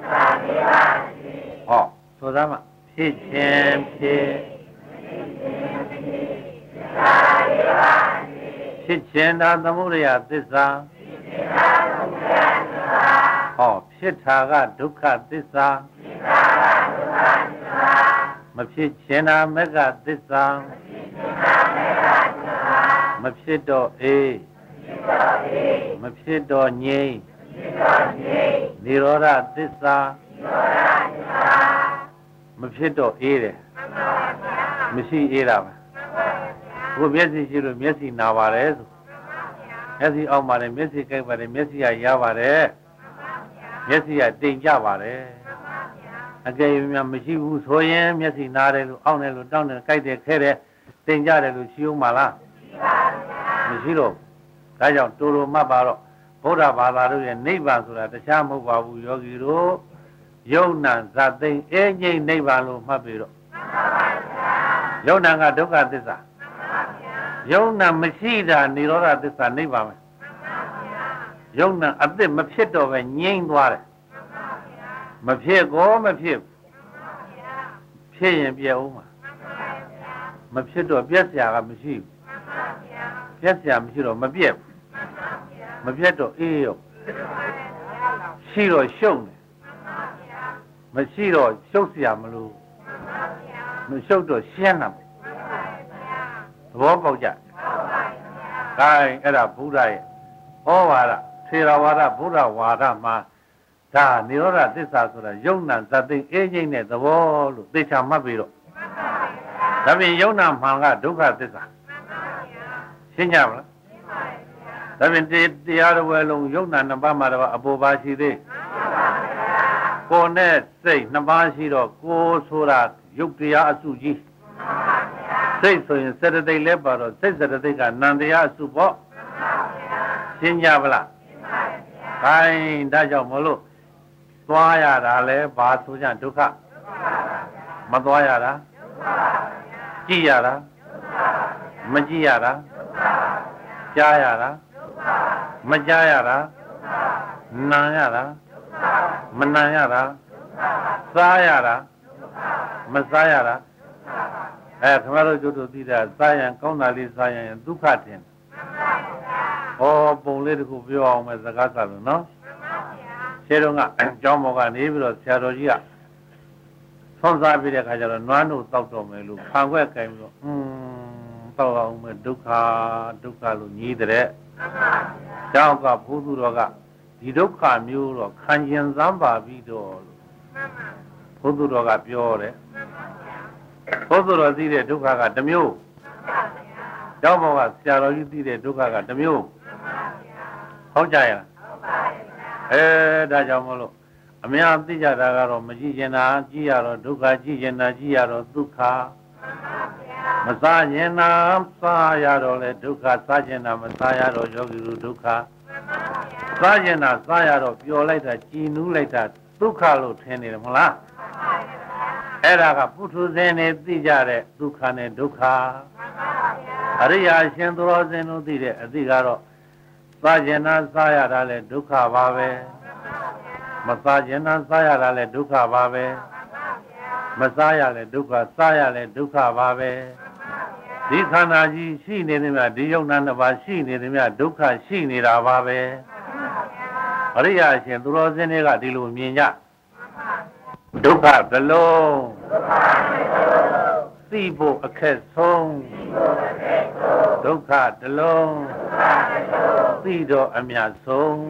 ဟောဆိုသားမဖြစ်ခြင်းဖြစ်ဖြစ်ခြင်းသာသမုဒယသစ္စာဟောဖြစ်တာကဒုက္ခသစ္စာမဖြစ်ခြင်းသာမဂ္ဂသစ္စာမဖြစ်တော့အေးမဖြစ်တော့ငြိမ်းနိရောဓသစ္စာမဖြစ်တော့အေးတယ်မရှိအေးတာပဲဘုမျက်စိရှိလို့မျက်စိနာပါတယ်ဆိုမျက်စိအောက်မှာလည်းမျက်စိကြိုက်ပါတယ်မျက်စိကရပါတယ်မျက်စိကတိမ်ကြပါတယ်အကယ်၍များမရှိဘူးဆိုရင်မျက်စိနားတယ်လို့အောက်တယ်လို့တောင်းတယ်ကြိုက်တယ်ခဲတယ်တိမ်ကြတယ်လို့ရှိဦးမှာလားမရှိတော့ဒါကြောင့်တူတူမှတ်ပါတော့ဗုဒ္ဓဘာသာတို့ရဲ့နိဗ္ဗာန်ဆိုတာတခြားမဟုတ်ပါဘူးယောဂီတို့ယုံနာဇာသိမ်အငြိမ့်နိဗ္ဗာန်လို့မှတ်ပြီးတော့ယုံနာကဒုက္ခသစ္စာယုံနာမရှိတာនិရောဓသစ္စာနိဗ္ဗာန်ပဲယုံနာအသစ်မဖြစ်တော့ပဲငြိမ့်သွားတယ်မဖြစ်ကောမဖြစ်ဖြစ်ရင်ပြည့်အောင်မှာမဖြစ်တော့ပြည့်စရာကမရှိဘူးပြည့်စရာမရှိတော့မပြည့်ဘူးမပြည့်တော့အေးရောရှိတော့ရှုံတယ်မရှိတော့ရှုပ်เสียမလို့မရှုပ်တော့ရှင်းတာသဘောပေါက်ကြ။ဒါအဲ့ဒါဘုရားရဲ့ဟောဝါဒထေရဝါဒဗုဒ္ဓဝါဒမှာဒါនិရောဓသစ္စာဆိုတာယုံနာဇတ်သိအေးငြိမ့်တဲ့သဘောလို့သိချာမှတ်ပြီးတော့ဒါပြင်ယုံနာမှန်ကဒုက္ခသစ္စာရှင်းကြမလားဒါပြင်တရားတော်ဝယ်လုံးယုံနာနှစ်ပါးမှာတော့အပေါ်ပါရှိသေးကိုယ်နဲ့စိတ်နှစ်ပါးရှိတော့ကိုယ်ဆိုတာယုတ်တရားအစုကြီးစိတ်ဆိုရင်စေတသိက်လဲပါတော့စိတ်စေတသိက်ကနံတရားအစုပေါ့ရှင်းကြပါလားခိုင်းဒါကြောင့်မလို့သွားရတာလဲဘာဆိုကြဒုက္ခမသွားရတာကြည့်ရတာမကြည့်ရတာကြားရတာမကြားရတာနားရတာမနာရတာစားရတာမစားရတာအဲခင်ဗျားတို့ကျုပ်တို့သိတာစားရင်ကောင်းတာလေးစားရင်ဒုက္ခတင်ဟောပုံလေးတစ်ခုပြောအောင်မယ်စကားစားလို့နော်ရှင်းတော့ကကျောင်းပေါ်ကနေပြီးတော့ဆရာတော်ကြီးကဆွမ်းစားပြီးတဲ့ခါကျတော့နွားတို့တောက်တော်မယ်လို့ဖန်ခွက်ကင်ပြီးတော့อืมတောက်အောင်မယ်ဒုက္ခဒုက္ခလို့ညီးတဲ့ကျောင်းကဘုသူတော်ကဒီဒုက္ခမျိုးတော့ခံကျင်စမ်းပါပြီးတော့လို့ဘုသူတော်ကပြောတယ်ဘုသူတော်သိတဲ့ဒုက္ခကတစ်မျိုးကျောင်းပေါ်ကဆရာတော်ကြီးသိတဲ့ဒုက္ခကတစ်မျိုးဟုတ်ကြရဲ့အဲဒါကြောင့်မလို့အများသိကြတာကတော့မကြည့်ကျင်တာကြည့်ရတော့ဒုက္ခကြည့်ကျင်တာကြည့်ရတော့ဒုက္ခမစားကျင်တာစားရတော့လေဒုက္ခစားကျင်တာမစားရတော့ယောဂီတို့ဒုက္ခစားကျင်တာစားရတော့ပျော်လိုက်တာကြည်နူးလိုက်တာဒုက္ခလို့ထင်နေတယ်မဟုတ်လားအဲ့ဒါကပုထုဇဉ်တွေသိကြတဲ့ဒုက္ခနဲ့ဒုက္ခအရိယာရှင်သူတော်စင်တို့သိတဲ့အသိကတော့စားကျင်နာစားရတာလည်းဒုက္ခပါပဲမစားကျင်နာစားရတာလည်းဒုက္ခပါပဲမစားရလည်းဒုက္ခစားရလည်းဒုက္ခပါပဲဒီခန္ဓာကြီးရှိနေသည်များဒီယုံနာနှစ်ပါးရှိနေသည်များဒုက္ခရှိနေတာပါပဲအရိယာရှင်သူတော်စင်တွေကဒီလိုမြင်ကြဒုက္ခဘလုံးသိဖို့အခက်ဆုံးဒုက္ခတလုံးသိတော့အမြတ်ဆုံး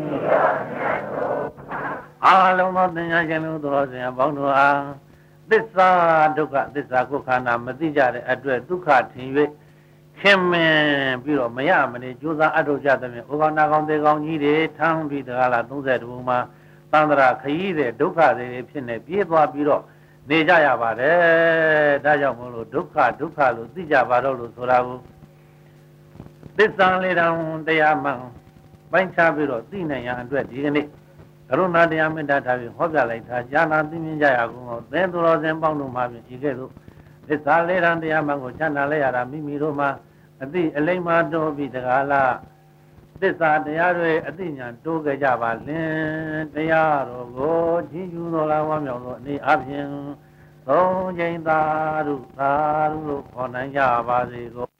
အားလုံးသောသင်္ညာရှင်တို့တော်စင်ပေါင်းတို့အားသစ္စာဒုက္ခသစ္စာကိုခန္ဓာမသိကြတဲ့အတွက်ဒုက္ခထင်၍ခင်မင်ပြီးတော့မရမနေကြိုးစားအထောက်ကြသဖြင့်ဩကောနာကောင်းသေးကောင်းကြီးတွေထမ်းပြီးတကားလားသုံးဆယ်တူမှာသန္တရာခရီးတဲ့ဒုက္ခတွေဖြစ်နေပြေးသွားပြီးတော့နေကြရပါတယ်ဒါကြောင့်မို့လို့ဒုက္ခဒုက္ခလို့သိကြပါတော့လို့ဆိုတာကိုသစ္စာလေးတောင်တရားမှန်ပိုင်းခြားပြီးတော့သိနိုင်ရန်အတွက်ဒီကနေ့ကရုဏာတရားမေတ္တာထားပြီးဟောပြလိုက်တာဉာဏ်သိမြင်ကြရကုန်တော့သင်သူတော်စင်ပေါင်းတို့မှာပြင်ဒီကဲ့သို့သစ္စာလေးတောင်တရားမှန်ကိုချမ်းသာလဲရတာမိမိတို့မှာအသိအလိမ္မာတော်ပြီးတကားလားသစ္စာတရားတွေအသိဉာဏ်တိုးကြကြပါလင်တရားတော်ကိုကြီးကျူးတော်လာဝမ်းမြောက်သောအနေအဖြင့်သုံးချိန်သာဓုသာဓုလို့ခေါ်နိုင်ကြပါစေကုန်